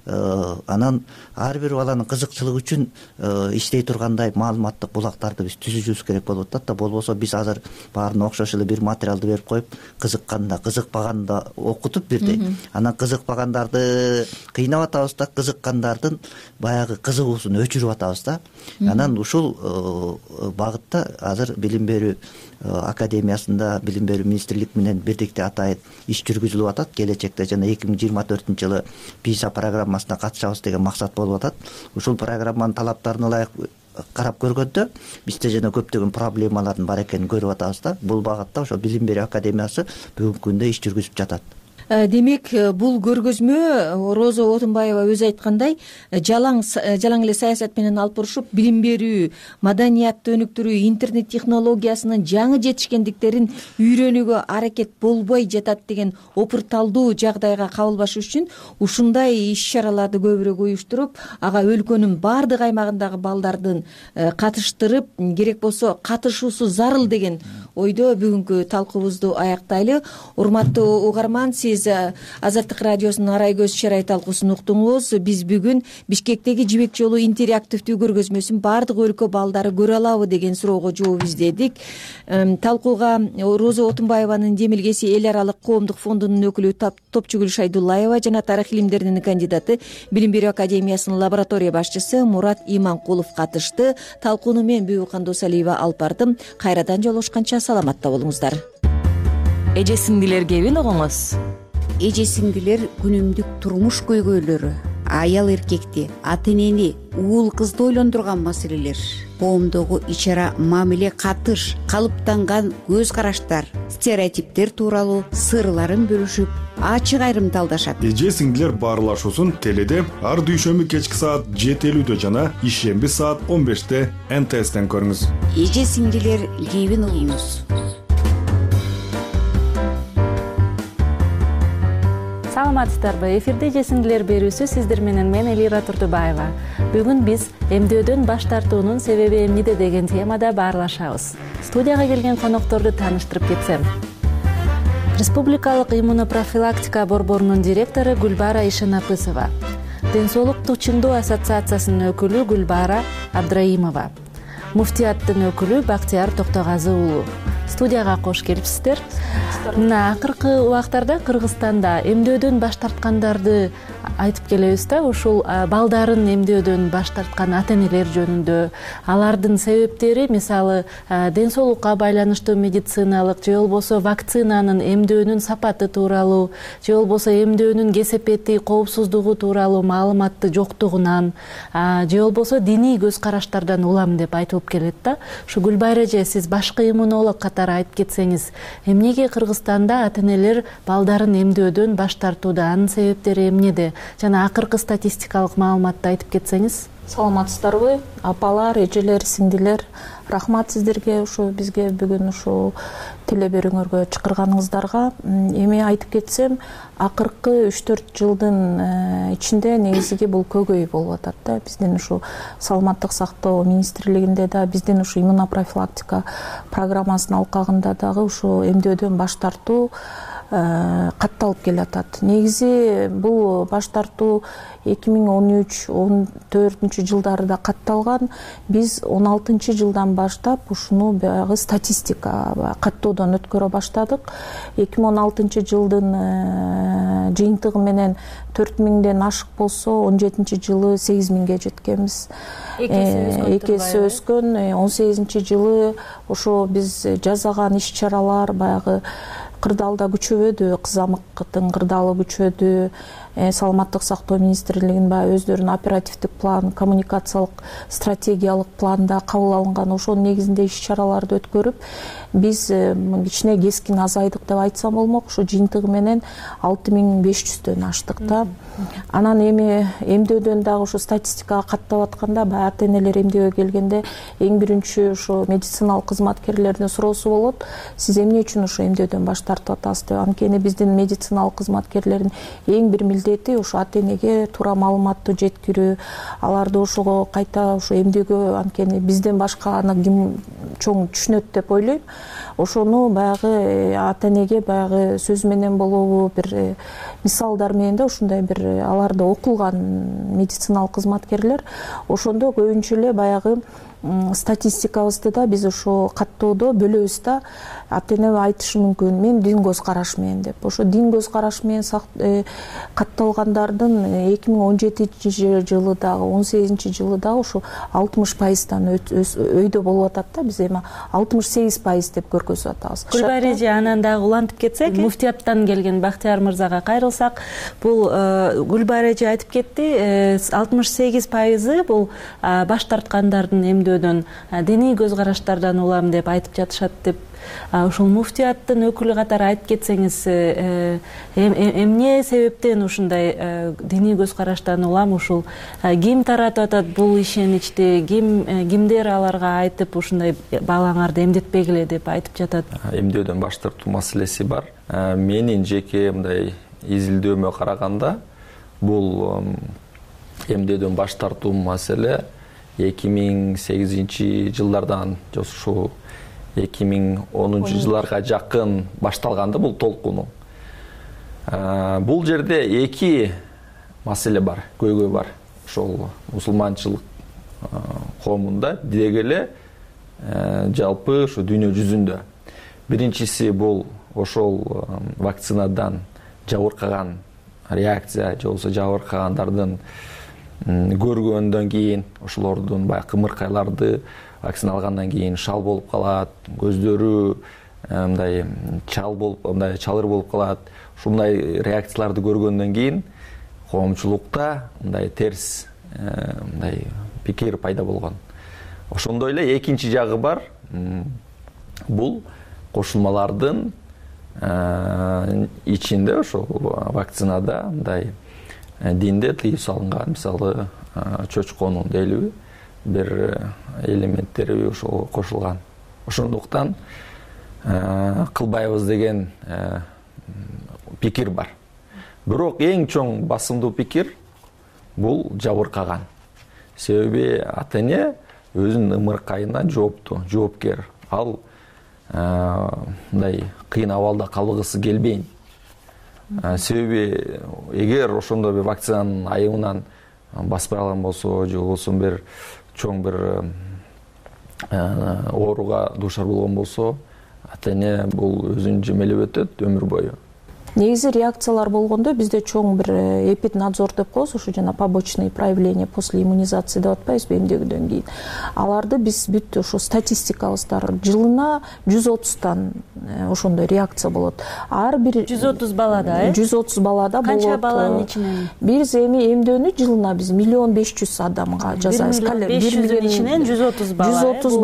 анан ар бир баланын кызыкчылыгы үчүн иштей тургандай маалыматтык булактарды биз түзүшүбүз керек болуп атат да. Болбосо биз азыр баарына окшош эле бир материалды берип коюп, кызыкканда кызыкпаганда окутуп бирдей, анан кызыкпагандарды кыйнап атабыз да, кызыккандардын баягы кызыгуусун өчүрүп атабыз да. Анан ушул багытта азыр билим берүү академиясында, билим берүү министрлик менен бирдикте атайын иш жүргүзүлүп атат. Келечекте жана эки миң жыйырма төртүнчү жылы писа программасына катышабыз деген максат болуп атат. Ушул программанын талаптарына ылайык карап көргөндө бизде жана көптөгөн проблемалардын бар экенин көрүп атабыз да. Бул багытта ошо билим берүү академиясы бүгүнкү күндө иш жүргүзүп жатат. Демек, бул көргөзмө Роза Отунбаева өзү айткандай, жалаң жалаң эле саясат менен алып барышып, билим берүү, маданиятты өнүктүрүү, интернет технологиясынын жаңы жетишкендиктерин үйрөнүүгө аракет болбой жатат деген опурталдуу жагдайга кабылбаш үчүн ушундай иш-чараларды көбүрөөк уюштуруп, ага өлкөнүн баардык аймагындагы балдардын катыштырып, керек болсо катышуусу зарыл деген ойдо бүгүнкү талкуубузду аяктайлы. Урматтуу угарман, сиз Азаттык радиосунун Арай көз чарай талкуусун уктуңуз. Биз бүгүн Бишкектеги Жибек жолу интерактивдүү көргөзмөсүн баардык өлкө балдары көрө алабы деген суроого жооп издедик. Талкууга Роза Отунбаеванын демилгеси эл аралык коомдук фондунун өкүлү Топчугүл Шайдуллаева жана тарых илимдеринин кандидаты, билим берүү академиясынын лаборатория башчысы Мурат Иманкулов катышты. Талкууну мен Бүбүкан Досалиева алып бардым. Кайрадан жолугушканча саламатта болуңуздар. Эже сиңдилер кебин угуңуз. Эже сиңдилер күнүмдүк турмуш көйгөйлөрү, аял эркекти, ата энени, уул кызды ойлондурган маселелер, коомдогу ичара мамиле, катыш, калыптанган көз караштар, стереотиптер тууралуу сырларын бөлүшүп, ачык айрымталдашат. Эже сиңдилер баарлашуусун теледе ар дүйшөмбү кечки саат жети элүүдө жана ишемби саат он беште эн тэ эстен көрүңүз. Эже сиңдилер кебин угуңуз. Саламатсыздарбы? Эфирде эже сиңдилер берүүсү сиздер менен мен Элира Турдубаева. Бүгүн биз эмдөөдөн баш тартуунун себеби эмнеде деген темада баарлашабыз. Студияга келген конокторду тааныштырып кетсем. Республикалык иммунопрофилактика борборунун директору Гүлбара Ишенапысова, Ден соолукту чыңдоо ассоциациясынын өкүлү Гүлбара Абдраимова, муфтияттын өкүлү Бактияр Токтогазы уулу. Студияга кош келипсиздер. Мына акыркы убактарда Кыргызстанда эмдөөдөн баш тарткандарды айтып келебиз да, ушул балдарын эмдөөдөн баш тарткан ата энелер жөнүндө, алардын себептери, мисалы, ден соолукка байланыштуу медициналык же болбосо вакцинанын эмдөөнүн сапаты тууралуу, же болбосо эмдөөнүн кесепети, коопсуздугу тууралуу маалыматты жоктугунан, же болбосо диний көз караштардан улам деп айтылып келет да. Ушу Гүлбайра эже, сиз башкы иммунолог катары айтып кетсеңиз, эмнеге Кыргызстанда ата энелер балдарын эмдөөдөн баш тартууда, анын себептери эмнеде? Жана акыркы статистикалык маалыматты айтып кетсеңиз. Саламатсыздарбы, апалар, эжелер, сиңдилер, рахмат сиздерге ушу бизге бүгүн ушу теле берүүңөргө чакырганыңыздарга. Эми айтып кетсем, акыркы үч төрт жылдын ичинде негизги бул көйгөй болуп атат да. Биздин ушу саламаттык сактоо министрлигинде да, биздин ушу иммунопрофилактика программасынын алкагында дагы ушу эмдөөдөн баш тартуу катталып келатат. Негизи бул баш тартуу эки миң он үч он төртүнчү жылдарда катталган. Биз он алтынчы жылдан баштап ушуну баягы статистика каттоодон өткөрө баштадык. эки миң он алтынчы жылдын жыйынтыгы менен төрт миңден ашык болсо, он жетинчи жылы сегиз миңге жеткенбиз. Эки эсе өскөн. он сегизинчи жылы ошо биз жасаган иш-чаралар баягы кырдаалда күчөбөдү, кызамыктын кырдаалы күчөдү. Саламаттык сактоо министрлигинин баягы өздөрүнүн оперативдик план, коммуникациялык стратегиялык планда кабыл алынган ошонун негизинде иш-чараларды өткөрүп, биз кичине кескин азайдык деп айтсам болмок. Ушу жыйынтыгы менен алты миң беш жүздөн аштык да. Анан эми эмдөөдөн дагы ушу статистикага каттап атканда, баягы ата энелер эмдөөгө келгенде эң биринчи ушу медициналык кызматкерлердин суроосу болот. Сиз эмне үчүн ушу эмдөөдөн баш тартып атасыз деп. Анткени биздин медициналык кызматкерлердин эң бир милдети ушу ата энеге туура маалыматты жеткирүү, аларды ошого кайта ушу эмдөөгө, анткени бизден башка аны ким чоң түшүнөт деп ойлойм. Ошону баягы ата энеге баягы сөз менен болобу, бир мисалдар менен да ушундай бир аларда окулган медициналык кызматкерлер ошондо көбүнчө эле баягы статистикабызды да биз ошо каттоодо бөлөбүз да. Ата эне айтышы мүмкүн, мен дин көз караш менен деп. Ошо дин көз караш менен катталгандардын эки миң он жетинчи жылы дагы, он сегизинчи жылы дагы ошо алтымыш пайыздан өйдө болуп атат да. Биз эми алтымыш сегиз пайыз деп көргөзүп атабыз. Гүлбайра эже, анан дагы улантып кетсек, муфтияттан келген Бактияр мырзага кайрылсак, бул Гүлбайра эже айтып кетти, алтымыш сегиз пайызы бул баш тарткандардын эмдөөдөн, диний көз караштардан улам деп айтып жатышат деп. Ошол муфтияттын өкүлү катары айтып кетсеңиз, эмне себептен ушундай диний көз караштан улам, ушул ким таратып атат бул ишеничти, ким кимдер аларга айтып ушундай балаңарды эмдетпегиле деп айтып жатат? Эмдөөдөн баш тартуу маселеси бар. Менин жеке мындай изилдөөмө караганда, бул эмдөөдөн баш тартуу маселе эки миң сегизинчи жылдардан ошо эки миң онунчу жылдарга жакын башталганда бул толкуну. Бул жерде эки маселе бар, көйгөй бар. Ошол мусулманчылык коомунда деги эле жалпы ушу дүйнө жүзүндө. Биринчиси бул ошол вакцинадан жабыркаган реакция, же болбосо жабыркагандардын көргөндөн кийин ошолордун баягы кымыркайларды вакцина алгандан кийин шал болуп калат, көздөрү мындай чал болуп, мындай чалыр болуп калат. Ушундай реакцияларды көргөндөн кийин коомчулукта мындай терс мындай пикир пайда болгон. Ошондой эле экинчи жагы бар. Бул кошулмалардын ичинде ошол вакцинада мындай динде тыюу салынган, мисалы чочконун дейлиби бир элементтери ошол кошулган. Ошондуктан кылбайбыз деген пикир бар. Бирок эң чоң басымдуу пикир бул жабыркаган. Себеби ата эне өзүнүн ымыркайына жоопту, жоопкер. Ал мындай кыйын абалда калгысы келбейт. Себеби эгер ошондой бир вакцинанын айымынан баспай алган болсо, же болбосо бир чоң бир ооруга дуушар болгон болсо, ата эне бул өзүн жемелеп өтөт өмүр бою. Негизи реакциялар болгондо бизде чоң бир эпиднадзор деп коебуз, ошо жана побочные проявления после иммунизации деп атпайбызбы, эмдегүүдөн кийин. Аларды биз бүт ошо статистикабыздар жылына жүз отуздан ошондой реакция болот. Ар бир жүз отуз балада, э? жүз отуз балада болот. Канча баланын ичинен? Биз эми эмдөөнү жылына биз миллион беш жүз адамга жасайбыз. бир миллион беш жүздүн ичинен жүз отуз бала. жүз отуз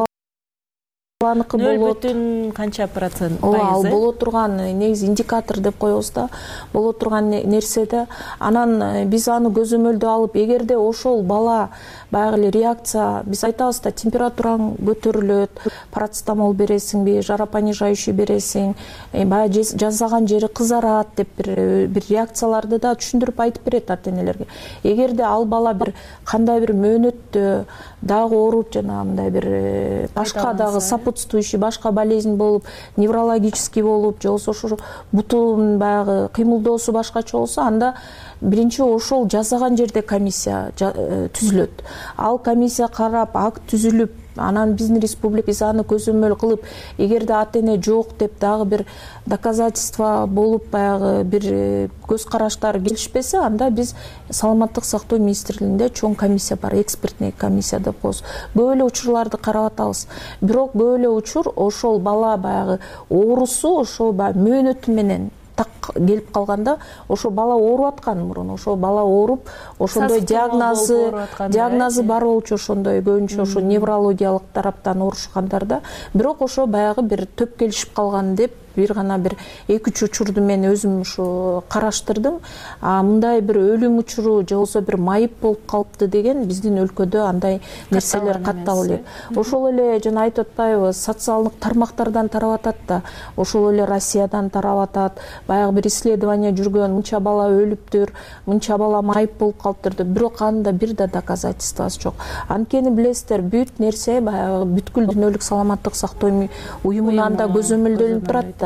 баланыкы болот. Бүтүн канча процент? Ооба, ал боло турган негизи индикатор деп коебуз да. Боло турган нерседе. Анан биз аны көзөмөлдө алып, эгерде ошол бала баягы эле реакция, биз айтабыз да, температураң көтөрүлөт, парацетамол бересиңби, жаропонижающий бересиң, баягы жазаган жери кызарат деп бир бир реакцияларды да түшүндүрүп айтып берет ата энелерге. Эгерде ал бала бир кандай бир мөөнөттө дагы ооруп, жана мындай бир башка дагы сопутствующий башка болезнь болуп, неврологический болуп, же болбосо ошо бутунун баягы кыймылдоосу башкача болсо, анда биринчи ошол жасаган жерде комиссия түзүлөт. Ал комиссия карап, акт түзүлүп, анан биздин республика биз аны көзөмөл кылып, эгерде ата эне жок деп дагы бир доказательство болуп, баягы бир көз караштар келишпесе, анда биз саламаттык сактоо министрлигинде чоң комиссия бар, экспертный комиссия деп коебуз. Көп эле учурларды карап атабыз. Бирок көп эле учур ошол бала баягы оорусу ошол баягы мөөнөтү менен так келип калганда, ошо бала ооруп аткан мурун, ошо бала ооруп, ошондой диагнозы диагнозы бар болчу, ошондой көбүнчө ошо неврологиялык тараптан оорушкандарда. Бирок ошо баягы бир төп келишип калган деп бир гана бир эки үч учурду мен өзүм ушу караштырдым. А мындай бир өлүм учуру же болбосо бир майып болуп калыпты деген биздин өлкөдө андай нерселер катталып элек. Ошол эле жана айтып атпайбы, социалдык тармактардан тарап атат да, ошол эле Россиядан тарап атат. Баягы бир исследование жүргөн, мынча бала өлүптүр, мынча бала майып болуп калыптыр деп, бирок анда бир да доказательствосы жок. Анткени билесиздер, бүт нерсе баягы бүткүл дүйнөлүк саламаттык сактоо уюмунан да көзөмөлдөнүп турат да.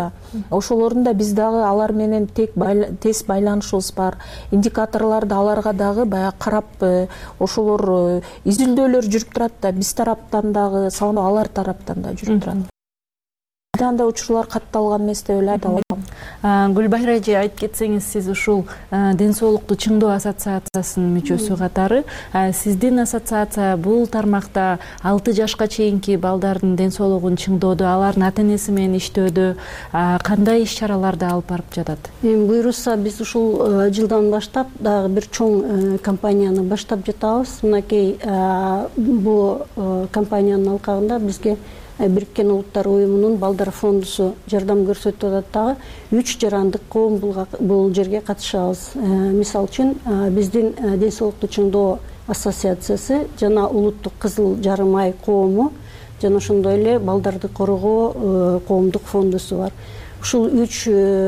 да. Ошолорун да биз дагы алар менен тез байланышыбыз бар. Индикаторларды аларга дагы баягы карап ошолор изилдөөлөр жүрүп турат да, биз тараптан дагы, алар тараптан да жүрүп турат. Анда учурлар катталган эмес деп эле айта алам. Гүлбайра эже, айтып кетсеңиз, сиз ушул Ден соолукту чыңдоо ассоциациясынын мүчөсү катары, сиздин ассоциация бул тармакта алты жашка чейинки балдардын ден соолугун чыңдоодо, алардын ата-энеси менен иштөөдө кандай иш-чараларды алып барып жатат? Эми буйруса биз ушул жылдан баштап дагы бир чоң кампанияны баштап жатабыз. Мынакей бул кампаниянын алкагында бизге Бириккен Улуттар уюмунун балдар фондусу жардам көрсөтүп атат дагы. Үч жарандык коом бул жерге катышабыз. Мисалы үчүн биздин ден соолукту чыңдоо ассоциациясы жана улуттук кызыл жарым ай коому жана ошондой эле балдарды коргоо коомдук фондусу бар. Ушул үч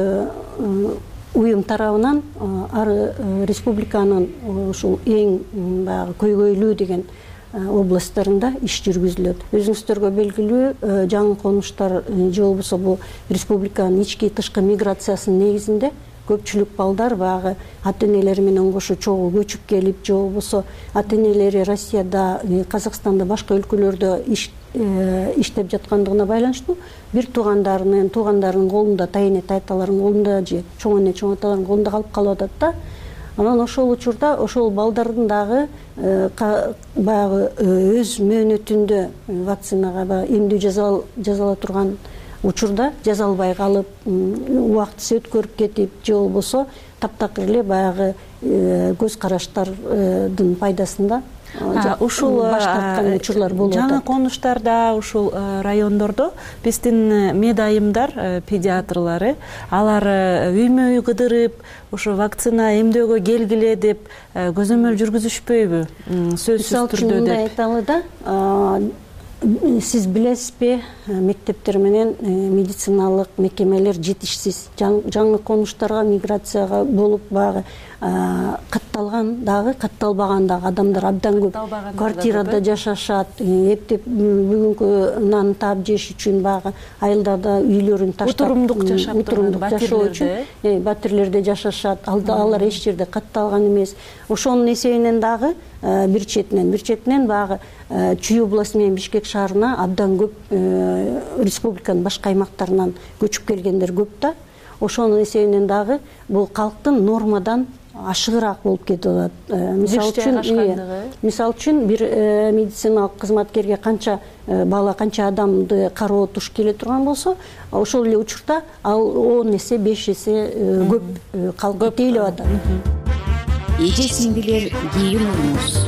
уюм тарабынан ар республиканын ушул эң баягы көйгөйлүү деген областтарында иш жүргүзүлөт. Өзүңүздөргө белгилүү, жаңы конуштар же болбосо бул республиканын ички тышкы миграциясынын негизинде көпчүлүк балдар баягы ата-энелери менен кошо чогуу көчүп келип, же болбосо ата-энелери Россияда, Казакстанда, башка өлкөлөрдө иштеп жаткандыгына байланыштуу бир туугандарынын, туугандарынын колунда, тайэне тайталарынын колунда же чоң эне, чоң аталарынын колунда калып калып атат да. Анан ошол учурда ошол балдардын дагы баягы өз мөөнөтүндө вакцинага эмдүү жазала турган учурда жаза албай калып, убактысы өткөрүп кетип, же болбосо таптакыр эле баягы көз караштардын пайдасында ушул баш тарткан учурлар болуп атат. Жаңы конуштарда, ушул райондордо биздин медайымдар, педиатрлары, алар үймө үй кыдырып, ушу вакцина эмдөөгө келгиле деп көзөмөл жүргүзүшпөйбү? Сөзсүз түрдө деп. Мисалы айталы да, сиз билесизби, мектептер менен медициналык мекемелер жетишсиз. Жаңы конуштарга, миграцияга болуп баягы катталган дагы, катталбаган дагы адамдар абдан көп. Квартирада жашашат, эптеп бүгүнкү нан таап жеш үчүн баягы айылдарда үйлөрүн таштап, утурумдук жашап утурумдук жашоо үчүн батирлерде жашашат. Алар эч жерде катталган эмес. Ошонун эсебинен дагы бир четинен, бир четинен баягы Чүй областы менен Бишкек шаарына абдан көп республиканын башка аймактарынан көчүп келгендер көп да. Ошонун эсебинен дагы бул калктын нормадан ашыгыраак болуп кетип атат. Мисалы үчүн, мисалы үчүн бир медициналык кызматкерге канча бала, канча адамды кароо туш келе турган болсо, ошол эле учурда ал он эсе, беш эсе көп калкты тейлеп атат. Эже сиңдилер, кийин болуңуз.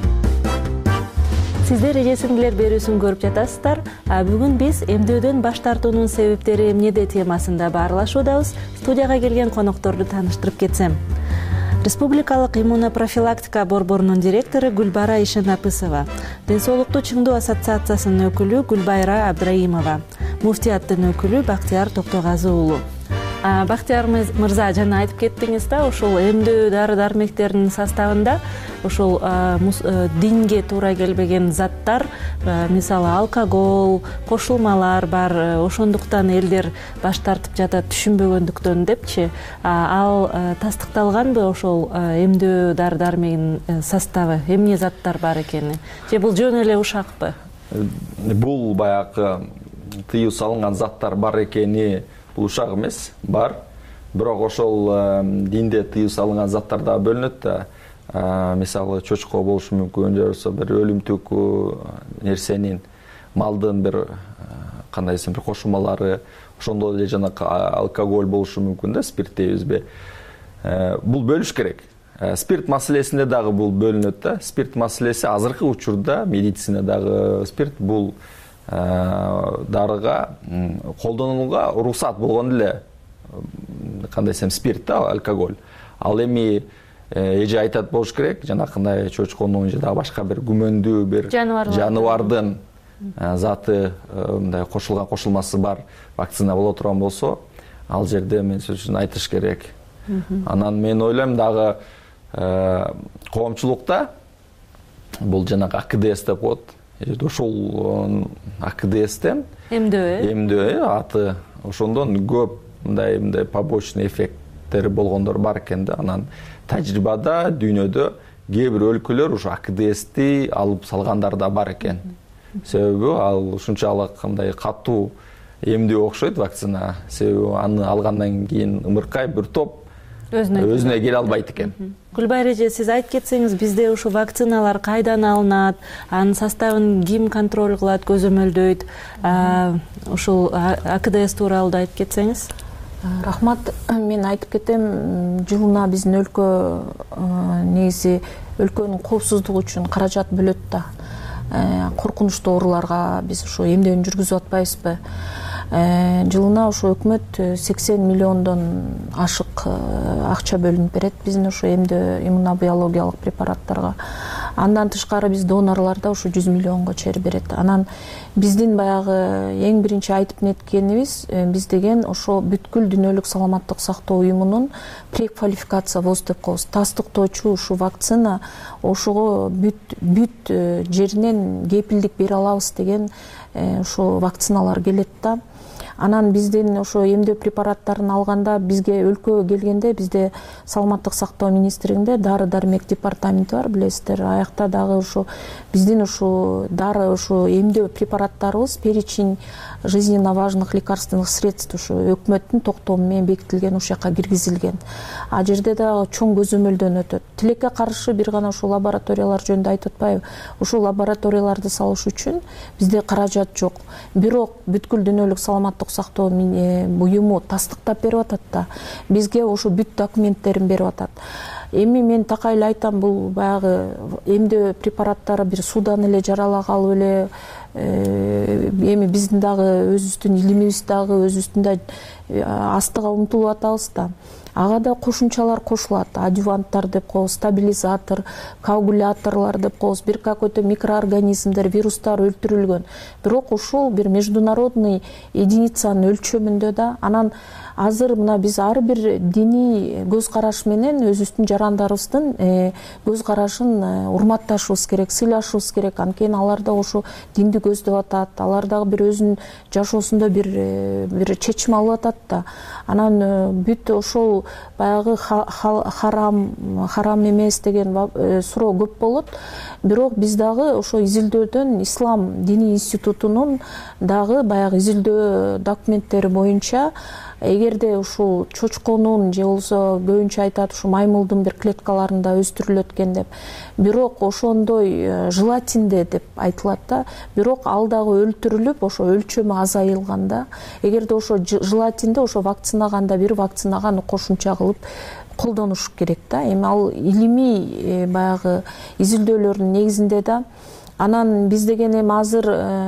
Сиздер эже сиңдилер берүүсүн көрүп жатасыздар. Бүгүн биз эмдөөдөн баш тартуунун себептери эмнеде темасында баарлашуудабыз. Студияга келген конокторду тааныштырып кетсем. Республикалык иммунопрофилактика борборунун директору Гүлбара Ишенапысова, Ден соолукту чыңдоо ассоциациясынын өкүлү Гүлбайра Абдраимова, муфтияттын өкүлү Бактияр Токтогазы уулу. Бактияр мырза, жана айтып кеттиңиз да, ошол эмдөө дары-дармектеринин составында ошол динге туура келбеген заттар, мисалы алкоголь, кошулмалар бар. Ошондуктан элдер баш тартып жатат түшүнбөгөндүктөн депчи. Ал тастыкталганбы ошол эмдөө дары-дармегинин составы, эмне заттар бар экени? Же бул жөн эле ушакпы? Бул баягы тыюу салынган заттар бар экени бул ушак эмес, бар. Бирок ошол динде тыюу салынган заттар да бөлүнөт да. Мисалы чочко болушу мүмкүн, же болбосо бир өлүмтүк нерсенин, малдын бир кандай десем, бир кошулмалары, ошондой эле жана алкоголь болушу мүмкүн да, спирт дейбизби. Бул бөлүш керек. Спирт маселесинде дагы бул бөлүнөт да. Спирт маселеси азыркы учурда медицинадагы спирт бул дарыга колдонулууга уруксат болгон эле, кандай десем, спирт да, алкоголь. Ал эми эже айтат болуш керек, жанакындай чочконун же дагы башка бир күмөндүү бир жаныбардын заты, мындай кошулган кошулмасы бар вакцина боло турган болсо, ал жерде мен сөз үчүн айтыш керек. Анан мен ойлойм дагы коомчулукта бул жанагы А К Д С деп коет. Ошол А К Д Стен эмдөө эмдөө аты ошондон көп мындай мындай побочный эффекттери болгондор бар экен да. Анан тажрыйбада дүйнөдө кээ бир өлкөлөр ушу А К Д Сти алып салгандар да бар экен. Себеби ал ушунчалык мындай катуу эмдөө окшойт вакцина. Себеби аны алгандан кийин ымыркай бир топ өзүнө келе албайт экен. Гүлбайра эже, сиз айтып кетсеңиз, бизде ушу вакциналар кайдан алынат, анын составын ким контроль кылат, көзөмөлдөйт, ушул А К Д С тууралуу да айтып кетсеңиз. Рахмат. Мен айтып кетем, жылына биздин өлкө негизи өлкөнүн коопсуздугу үчүн каражат бөлөт да. Коркунучтуу ооруларга биз ушу эмдөөдү жүргүзүп атпайбызбы? Жылына ушу өкмөт сексен миллиондон ашык акча бөлүнүп берет биздин ушу эмдөө иммунобиологиялык препараттарга. Андан тышкары биз донорларда ушу жүз миллионго чейин берет. Анан биздин баягы эң биринчи айтып неткенибиз, биз деген ошо бүткүл дүйнөлүк саламаттык сактоо уюмунун преквалификация воз деп коебуз. Тастыктоочу ушу вакцина ошого бүт бүт жеринен кепилдик бере алабыз деген ошо вакциналар келет да. Анан биздин ошо эмдөө препараттарын алганда бизге өлкөгө келгенде бизде саламаттык сактоо министрлигинде дары дармек департаменти бар, билесиздер. Аякта дагы ошо биздин ушу дары ошо эмдөө препараттарыбыз перечень жизненно важных лекарственных средств ушу өкмөттүн токтому менен бекитилген ушул жака киргизилген. А жерде дагы чоң көзөмөлдөн өтөт. Тилекке каршы бир гана ушул лабораториялар жөнүндө айтып атпайбы? Ушул лабораторияларды салыш үчүн бизде каражат жок. Бирок бүткүл дүйнөлүк саламаттык сактоо уюму тастыктап берип атат да. Бизге ошо бүт документтерин берип атат. Эми мен такай эле айтам, бул баягы эмдөө препараттары бир судан эле жаралагалы эле эми биздин дагы өзүбүздүн илимибиз дагы өзүбүздүн да астыга умтулуп атабыз да. Ага да кошумчалар кошулат. Адюванттар деп коебуз, стабилизатор, коагуляторлор деп коебуз, бир какой-то микроорганизмдер, вирустар өлтүрүлгөн. Бирок ушул бир международный единицанын өлчөмүндө да. Анан азыр мына биз ар бир диний көз караш менен өзүбүздүн жарандарыбыздын көз карашын урматташыбыз керек, сыйлашыбыз керек. Анткени алар да ошо динди көздөп атат. Алар дагы бир өзүнүн жашоосунда бир бир чечим алып атат да. Анан бүт ошол баягы харам, харам эмес деген суроо көп болот. Бирок биз дагы ошо изилдөөдөн Ислам диний институтунун дагы баягы изилдөө документтери боюнча эгерде ушул чочконун же болбосо көбүнчө айтат ушу маймылдын бир клеткаларында өстүрүлөт экен деп, бирок ошондой желатинде деп айтылат да, бирок ал дагы өлтүрүлүп ошо өлчөмү азайылган да. Эгерде ошо желатинде ошо вакцинаганда бир вакцинага аны кошумча кылып колдонуш керек да. Эми ал илимий баягы изилдөөлөрдүн негизинде да. Анан биз деген эми азыр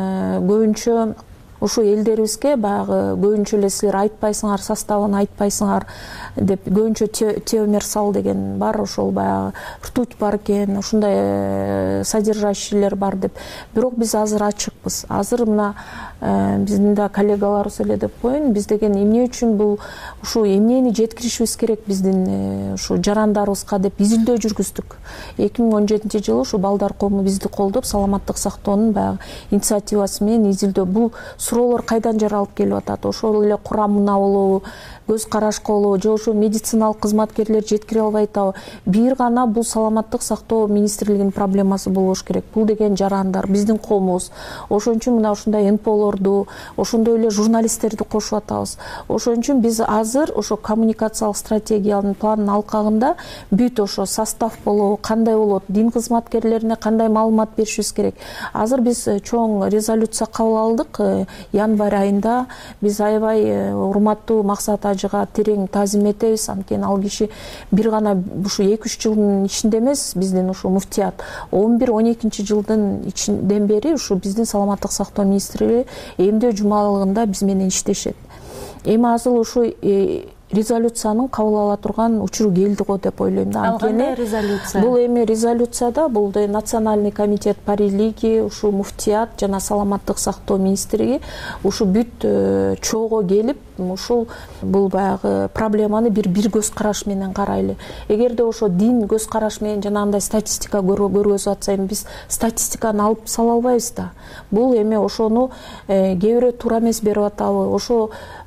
көбүнчө ушу элдерибизге баягы көбүнчө эле силер айтпайсыңар, составын айтпайсыңар деп көбүнчө теомерсал деген бар, ошол баягы ртуть бар экен, ушундай содержащийлер бар деп. Бирок биз азыр ачыкпыз. Азыр мына биздин да коллегаларыбыз эле деп коеюн, биз деген эмне үчүн бул ушу эмнени жеткиришибиз керек биздин ушу жарандарыбызга деп изилдөө жүргүздүк. эки миң он жетинчи жылы ушу Балдар коому бизди колдоп, саламаттык сактоонун баягы инициативасы менен изилдөө. Бул суроолор кайдан жаралып келип атат? Ошол эле курамына болобу, көз карашка болобу, же ошо медициналык кызматкерлер жеткире албай атабы? Бир гана бул саламаттык сактоо министрлигинин проблемасы болбош керек. Бул деген жарандар, биздин коомубуз. Ошон үчүн мына ушундай эн п олорду, ошондой эле журналисттерди кошуп атабыз. Ошон үчүн биз азыр ошо коммуникациялык стратегиянын планын алкагында бүт ошо состав болобу, кандай болот, дин кызматкерлерине кандай маалымат беришибиз керек. Азыр биз чоң резолюция кабыл алдык. Январь айында биз аябай урматтуу Максат ажыга терең таазим этебиз. Анткени ал киши бир гана ушу эки үч жылдын ичинде эмес, биздин ушу муфтият он бир он экинчи жылдын ичинден бери ушу биздин саламаттык сактоо министрлиги эмдөө жумалыгында биз менен иштешет. Эми азыр ушу резолюциянын кабыл ала турган учуру келди го деп ойлойм да. Анткени резолюция бул эми резолюцияда бул Национальный комитет по религии, ушу муфтият жана саламаттык сактоо министрлиги ушу бүт чогуу келип, ушул бул баягы проблеманы бир бир көз караш менен карайлы. Эгерде ошо дин көз караш менен жанагындай статистика көргөзүп атса, эми биз статистиканы алып сала албайбыз да. Бул эми ошону кээ бирөө туура эмес берип атабы, ошо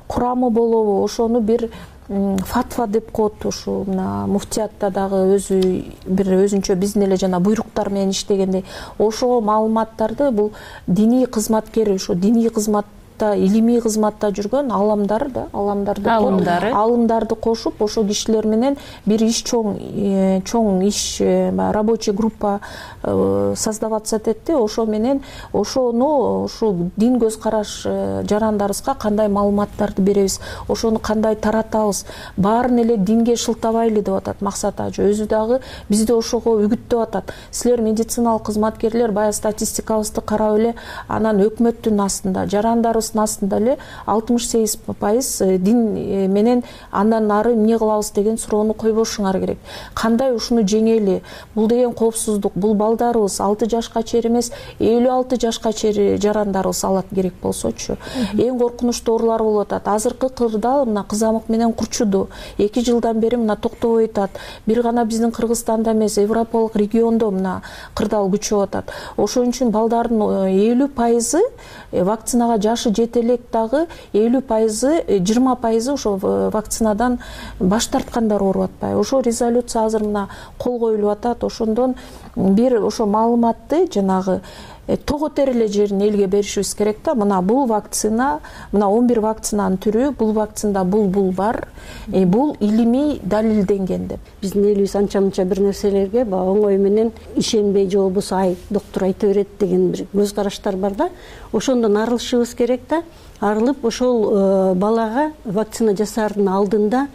курамы болобу, ошону бир фатва деп коет. Ушу мына муфтиятта дагы өзү бир өзүнчө биздин эле жана буйруктар менен иштегендей, ошого маалыматтарды бул диний кызматкер, ушу диний кызматта, илимий кызматта жүргөн аламдар да, аламдарды алымдары алымдарды кошуп, ошо кишилер менен бир иш чоң чоң иш рабочий группа создаваться этет. Ошо менен ошону ушул дин көз караш жарандарыбызга кандай маалыматтарды беребиз, ошону кандай таратабыз, баарын эле динге шылтабайлы деп атат Максат ажы. Өзү дагы бизди ошого үгүттөп атат. Силер медициналык кызматкерлер баягы статистикабызды карап эле, анан өкмөттүн астында, жарандарыбыз астында эле алтымыш сегиз пайыз дин менен андан ары эмне кылабыз деген суроону койбошуңар керек. Кандай ушуну жеңели? Бул деген коопсуздук, бул балдарыбыз алты жашка чейин эмес, элүү алты жашка чейин жарандарыбыз алат керек болсочу. Эң коркунучтуу оорулар болуп атат. Азыркы кырдаал мына кызамык менен курчуду. эки жылдан бери мына токтобой атат. Бир гана биздин Кыргызстанда эмес, Европалык региондо мына кырдаал күчөп атат. Ошон үчүн балдардын элүү пайызы вакцинага жашы жете элек дагы элүү пайызы, жыйырма пайызы ошо вакцинадан баш тарткандар ооруп атпайбы. Ошо резолюция азыр мына кол коюлуп атат. Ошондон бир ошо маалыматты жанагы тоготер эле жерин элге беришибиз керек да. Мына бул вакцина, мына он бир вакцинанын түрү, бул вакцинада бул бул бар, э, бул илимий далилденген деп. Биздин элибиз анча мынча бир нерселерге баягы оңой менен ишенбей же болбосо ай доктор айта берет деген бир көз караштар бар да. Ошондон арылышыбыз керек да. Арылып ошол балага вакцина жасаардын алдында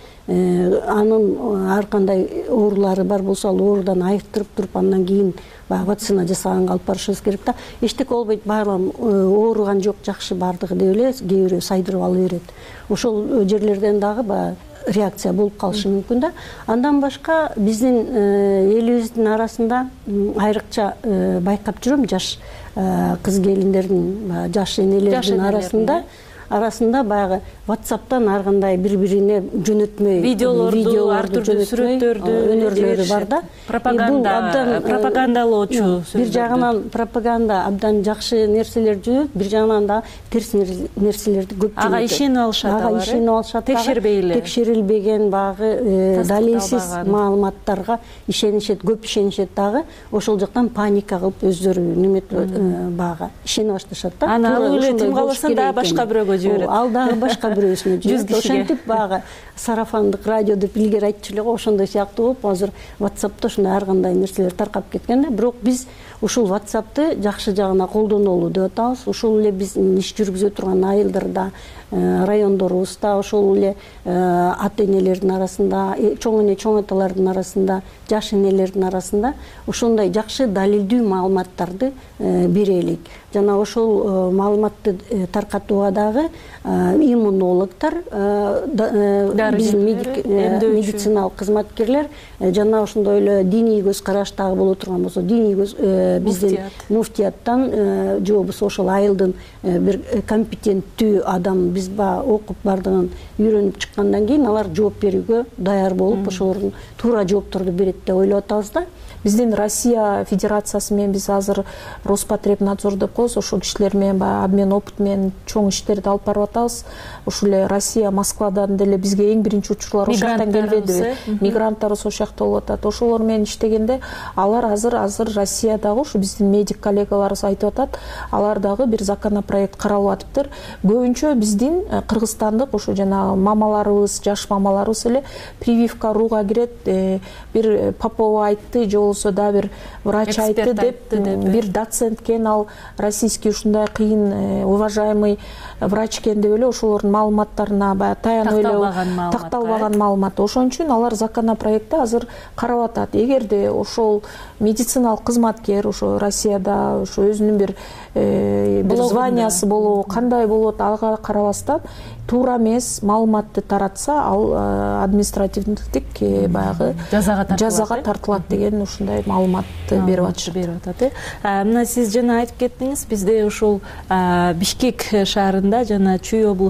анын ар кандай оорулары бар болсо ал оорудан айыктырып туруп, андан кийин баягы вакцина жасаганга алып барышыбыз керек да. Эчтеке болбойт, баалам ооруган жок, жакшы бардыгы деп эле кээ бирөө сайдырып ала берет. Ошол жерлерден дагы баягы реакция болуп калышы мүмкүн да. Андан башка биздин элибиздин арасында айрыкча байкап жүрөм, жаш кыз келиндердин, жаш энелердин арасында арасында баягы WhatsApp'тан ар кандай бири-бирине жөнөтмөй видеолорду, ар түрдүү сүрөттөрдү, өнөрлөрү бар да. Пропаганда, пропагандалоочу. Бир жагынан пропаганда абдан жакшы нерселер жүрөт, бир жагынан да терс нерселерди көп жүрөт. Ага ишенип алышат, ага ишенип алышат. Текшербей эле. Текшерилбеген багы далилсиз маалыматтарга ишенишет, көп ишенишет дагы. Ошол жактан паника кылып өздөрү неметип багы ишенип башташат да. Анан ал эле тим калбаса дагы башка бирөөгө жиберет. Ал дагы башка бирөөсүнө жиберет. Ошентип багы сарафандык радио деп илгери айтчу эле го, ошондой сыяктуу болуп азыр WhatsApp'та ушундай ар кандай нерселер таркап кеткен да. Бирок биз ушул WhatsApp'ты жакшы жагына колдонолу деп атабыз. Ошол эле биздин иш жүргүзө турган айылдарда, райондорубузда, ошол эле ата энелердин арасында, чоң эне чоң аталардын арасында, жаш энелердин арасында ошондой жакшы далилдүү маалыматтарды берелик. Жана ошол маалыматты таркатууга дагы иммунологдор, биздин медициналык кызматкерлер жана ошондой эле диний көз караш дагы боло турган болсо, диний көз биздин муфтияттан же болбосо ошол айылдын бир компетенттүү адам биз баягы окуп бардыгын үйрөнүп чыккандан кийин алар жооп берүүгө даяр болуп, ошолордун туура жоопторду берет деп ойлоп атабыз да. Биздин Россия Федерациясы менен биз азыр Роспотребнадзор деп коебуз, ошол кишилер менен баягы обмен опыт менен чоң иштерди алып барып атабыз. Ушул эле Россия, Москвадан деле бизге эң биринчи учурлар ошол жактан келбедиби? Мигранттарыбыз ошол жакта болуп атат. Ошолор менен иштегенде алар азыр азыр Россиядагы ушу биздин медик коллегаларыбыз айтып атат, алар дагы бир законопроект каралып атыптыр. Көбүнчө биздин кыргызстандык ошо жана мамаларыбыз, жаш мамаларыбыз эле прививка рууга кирет, бир Попова айтты, же болбосо да бир врач айтты деп, бир доцент экен, ал российский ушундай кыйын уважаемый врач экен деп эле ошолордун маалыматтарына баягы таянып эле такталбаган маалымат. Ошон үчүн алар законопроектти азыр карап атат. Эгерде ошол медициналык кызматкер ошо Россияда ошо өзүнүн бир бир званиясы болобу, кандай болот, ага карабастан туура эмес маалыматты таратса, ал административдик баягы жазага тартылат деген ушундай маалыматты берип атышат. Берип атат. Мына сиз жана айтып кеттиңиз, бизде ушул Бишкек шаарында жана Чүй облустунда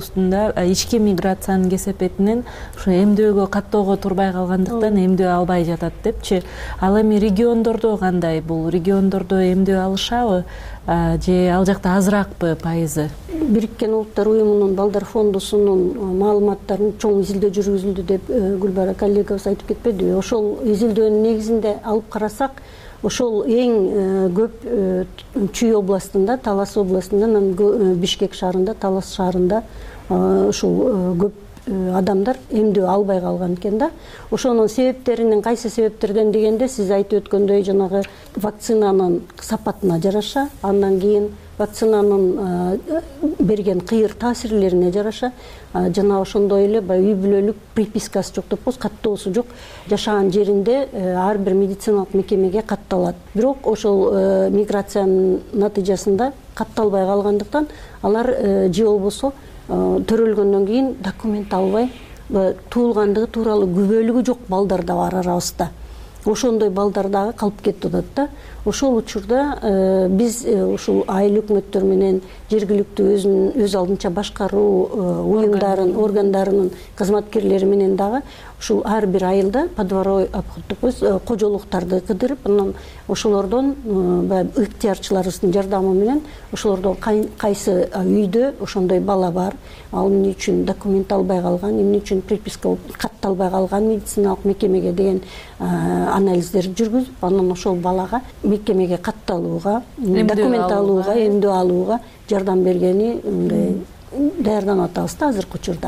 да ички миграциянын кесепетинен ушу эмдөөгө каттоого турбай калгандыктан эмдөө албай жатат депчи. Ал эми региондордо кандай? Бул региондордо эмдөө алышабы же ал жакта азыракпы пайызы? Бириккен Улуттар Уюмунун Балдар фондусунун маалыматтарын чоң изилдөө жүргүзүлдү деп Гүлбара коллегабыз айтып кетпедиби? Ошол изилдөөнүн негизинде алып карасак, ошол эң көп Чүй областында, Талас областында, анан Бишкек шаарында, Талас шаарында ушул көп адамдар эмдөө албай калган экен да. Ошонун себептеринин кайсы себептерден дегенде, сиз айтып өткөндөй жанагы вакцинанын сапатына жараша, андан кийин вакцинанын берген кыйыр таасирлерине жараша, жана ошондой эле үй бүлөлүк припискасы жок деп коебуз, каттоосу жок, жашаган жеринде ар бир медициналык мекемеге катталат. Бирок ошол миграциянын натыйжасында катталбай калгандыктан алар же болбосо төрөлгөндөн кийин документ албай, туулгандыгы тууралуу күбөлүгү жок балдар да бар арабызда. Ошондой балдар дагы калып кетип атат да. Ошол учурда биз ушул айыл өкмөттөр менен жергиликтүү өзүнүн өз алдынча башкаруу уюмдарын, органдарынын кызматкерлери менен дагы ушул ар бир айылда подворой обход деп коебуз, кожолуктарды кыдырып, анан ошолордон баягы ыктыярчыларыбыздын жардамы менен ошолордон кайсы үйдө ошондой бала бар, ал эмне үчүн документ албай калган, эмне үчүн приписка катталбай калган медициналык мекемеге деген анализдерди жүргүзүп, анан ошол балага мекемеге катталууга, документ алууга, эмдөө алууга жардам бергени мындай даярданып атабыз да азыркы учурда.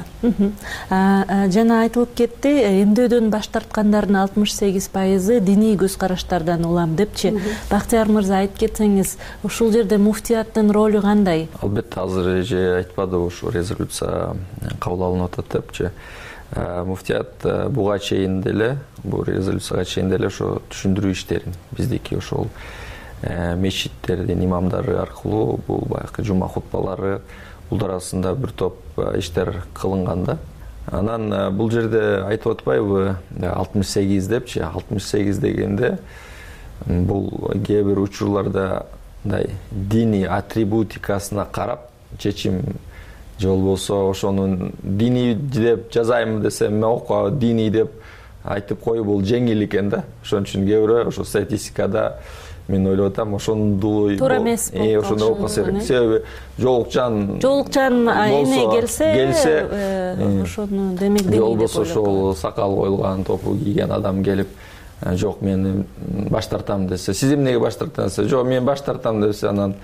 Жана айтылып кетти, эмдөөдөн баш тарткандардын алтымыш сегиз пайызы диний көз караштардан улам депчи. Бактияр мырза, айтып кетсеңиз, ушул жерде муфтияттын ролу кандай? Албетте, азыр эже айтпады, ушу резолюция кабыл алынып атат депчи. Муфтият буга чейин деле, бул резолюцияга чейин деле ошо түшүндүрүү иштерин биздики ошол мечиттердин имамдары аркылуу бул баягы жума хутбалары улдар арасында бир топ иштер кылынган да. Анан бул жерде айтып атпайбы алтымыш сегиз депчи, алтымыш сегиз дегенде бул кээ бир учурларда мындай диний атрибутикасына карап чечим же болбосо ошонун диний деп жазайм десем, мен окуа диний деп айтып коюу бул жеңил экен да. Ошон үчүн кээ бирөө ошо статистикада мен ойлоп атам, ошондой туура эмес болуп ошондой окуса керек. Себеби жолукчан жолукчан эне келсе, келсе ошону демек диний деп ойлоп. Болбосо ошол сакал коюлган, топу кийген адам келип, жок мен баш тартам десе, сиз эмнеге баш тартасыз десе, жок мен баш тартам десе, анан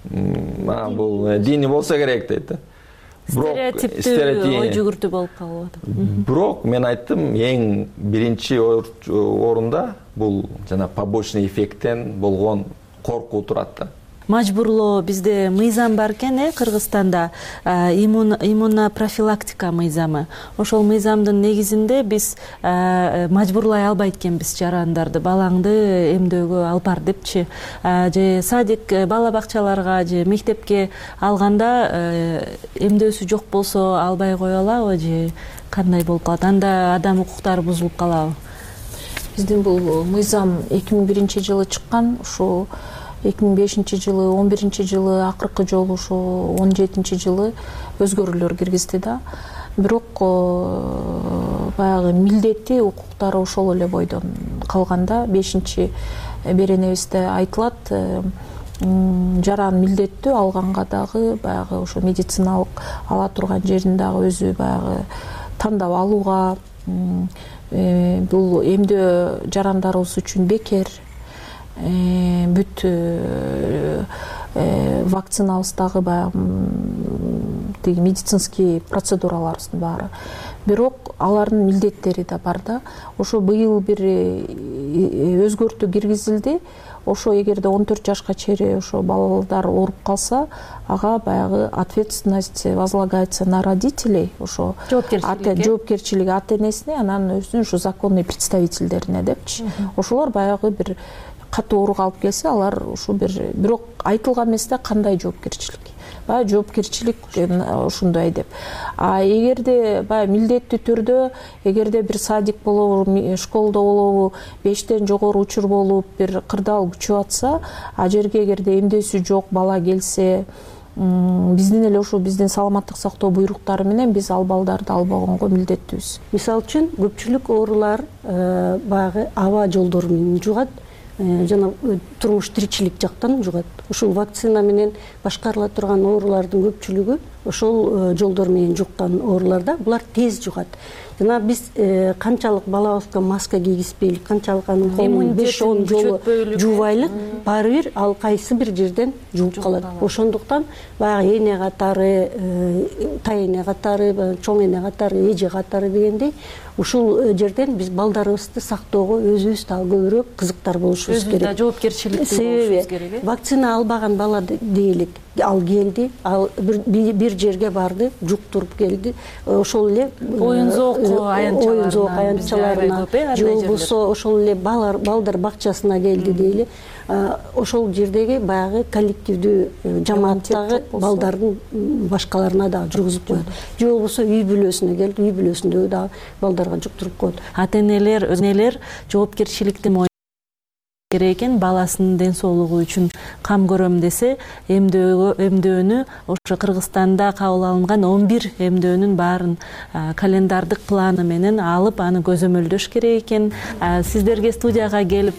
бул диний болсо керек дейт да. Стереотиптүү ой жүгүртүү болуп калып атат. Бирок мен айттым, эң биринчи орунда бул жана побочный эффекттен болгон коркуу турат да. Мажбурлоо бизде мыйзам бар экен, э, Кыргызстанда иммунопрофилактика мыйзамы. Ошол мыйзамдын негизинде биз мажбурлай албайт экенбиз жарандарды, балаңды эмдөөгө алып бар депчи. Же садик, бала бакчаларга же мектепке алганда эмдөөсү жок болсо албай кое алабы же кандай болуп калат? Анда адам укуктары бузулуп калабы? Биздин бул мыйзам эки миң биринчи жылы чыккан, ушул эки миң бешинчи жылы, он биринчи жылы, акыркы жолу ошо он жетинчи жылы өзгөрүүлөр киргизди да. Бирок баягы милдети, укуктары ошол эле бойдон калганда, бешинчи беренебизде айтылат, жаран милдеттүү алганга дагы баягы ошо медициналык ала турган жерин дагы өзү баягы тандап алууга, бул эмдөө жарандарыбыз үчүн бекер, бүт вакциналардагы баягы тиги медицинский процедураларыбыздын баары. Бирок алардын милдеттери да бар да. Ошо быйыл бир өзгөртүү киргизилди. Ошо эгерде он төрт жашка чейин ошо балдар ооруп калса, ага баягы ответственность возлагается на родителей, ошо жоопкерчилиги ата-энесине, анан өзүнүн ушу законный представительдерине депчи. Ошолор баягы бир катуу ооруга алып келсе, алар ушу бир бирок айтылган эмес да кандай жоопкерчилик. Баягы жоопкерчилик ушундай деп. А эгерде баягы милдеттүү түрдө, эгерде бир садик болобу, школдо болобу, бештен жогору учур болуп, бир кырдаал күчүп атса, а жерге эгерде эмдөөсү жок бала келсе, биздин эле ушул биздин саламаттык сактоо буйруктары менен биз ал балдарды албаганга милдеттүүбүз. Мисалы үчүн көпчүлүк оорулар баягы аба жолдору менен жугат, жана турмуш тиричилик жактан жугат. Ушул вакцина менен башкарыла турган оорулардын көпчүлүгү ошол жолдор менен жуккан ооруларда булар тез жугат. Жана биз канчалык балабызга маска кийгизбейлик, канчалык анын колун беш он жолу жуубайлык, баары бир ал кайсы бир жерден жугуп калат. Ошондуктан баягы эне катары, тай эне катары, чоң эне катары, эже катары дегендей ушул жерден биз балдарыбызды сактоого өзүбүз дагы көбүрөөк кызыктар болушубуз керек. Өзүбүз да жоопкерчиликтүү болушубуз керек. Вакцина албаган бала дейли, ал келди, ал бир жерге барды, жуктуруп келди. Ошол эле оюн зоок оюн зоок аянтчаларына же болбосо ошол эле балдар бакчасына келди дейли. Ошол жердеги баягы коллективдүү жамааттагы балдардын башкаларына дагы жугузуп коет. Же болбосо үй бүлөсүнө келди, үй бүлөсүндөгү дагы балдарга жуктуруп коет. Ата-энелер, өзүнелер жоопкерчиликти керек экен, баласынын ден соолугу үчүн кам көрөм десе, эмдөөнү ошо Кыргызстанда кабыл алынган он бир эмдөөнүн баарын календардык планы менен алып, аны көзөмөлдөш керек экен. Сиздерге студияга келип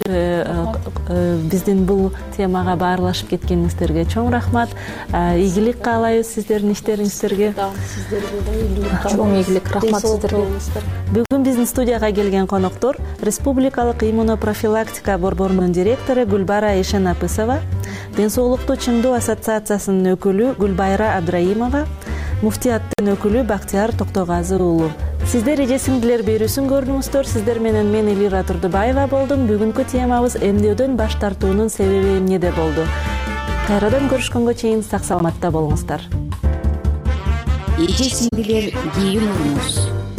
биздин бул темага баарлашып кеткениңиздерге чоң рахмат. Ийгилик каалайбыз сиздердин иштериңиздерге. Сиздерге да ийгилик. Чоң ийгилик, рахмат сиздерге. Бүгүн биздин студияга келген коноктор Республикалык иммунопрофилактика борборунун директору Гүлбара Ишенапысова, Ден соолукту чыңдоо ассоциациясынын өкүлү Гүлбайра Абдраимова, муфтияттын өкүлү Бактияр Токтогазы уулу. Сиздер эже сиңдилер берүүсүн көрдүңүздөр. Сиздер менен мен Элира Турдубаева болдум. Бүгүнкү темабыз эмдөөдөн баш тартуунун себеби эмнеде болду. Кайрадан көрүшкөнгө чейин сак саламатта болуңуздар. Эже сиңдилер кийин уруңуз.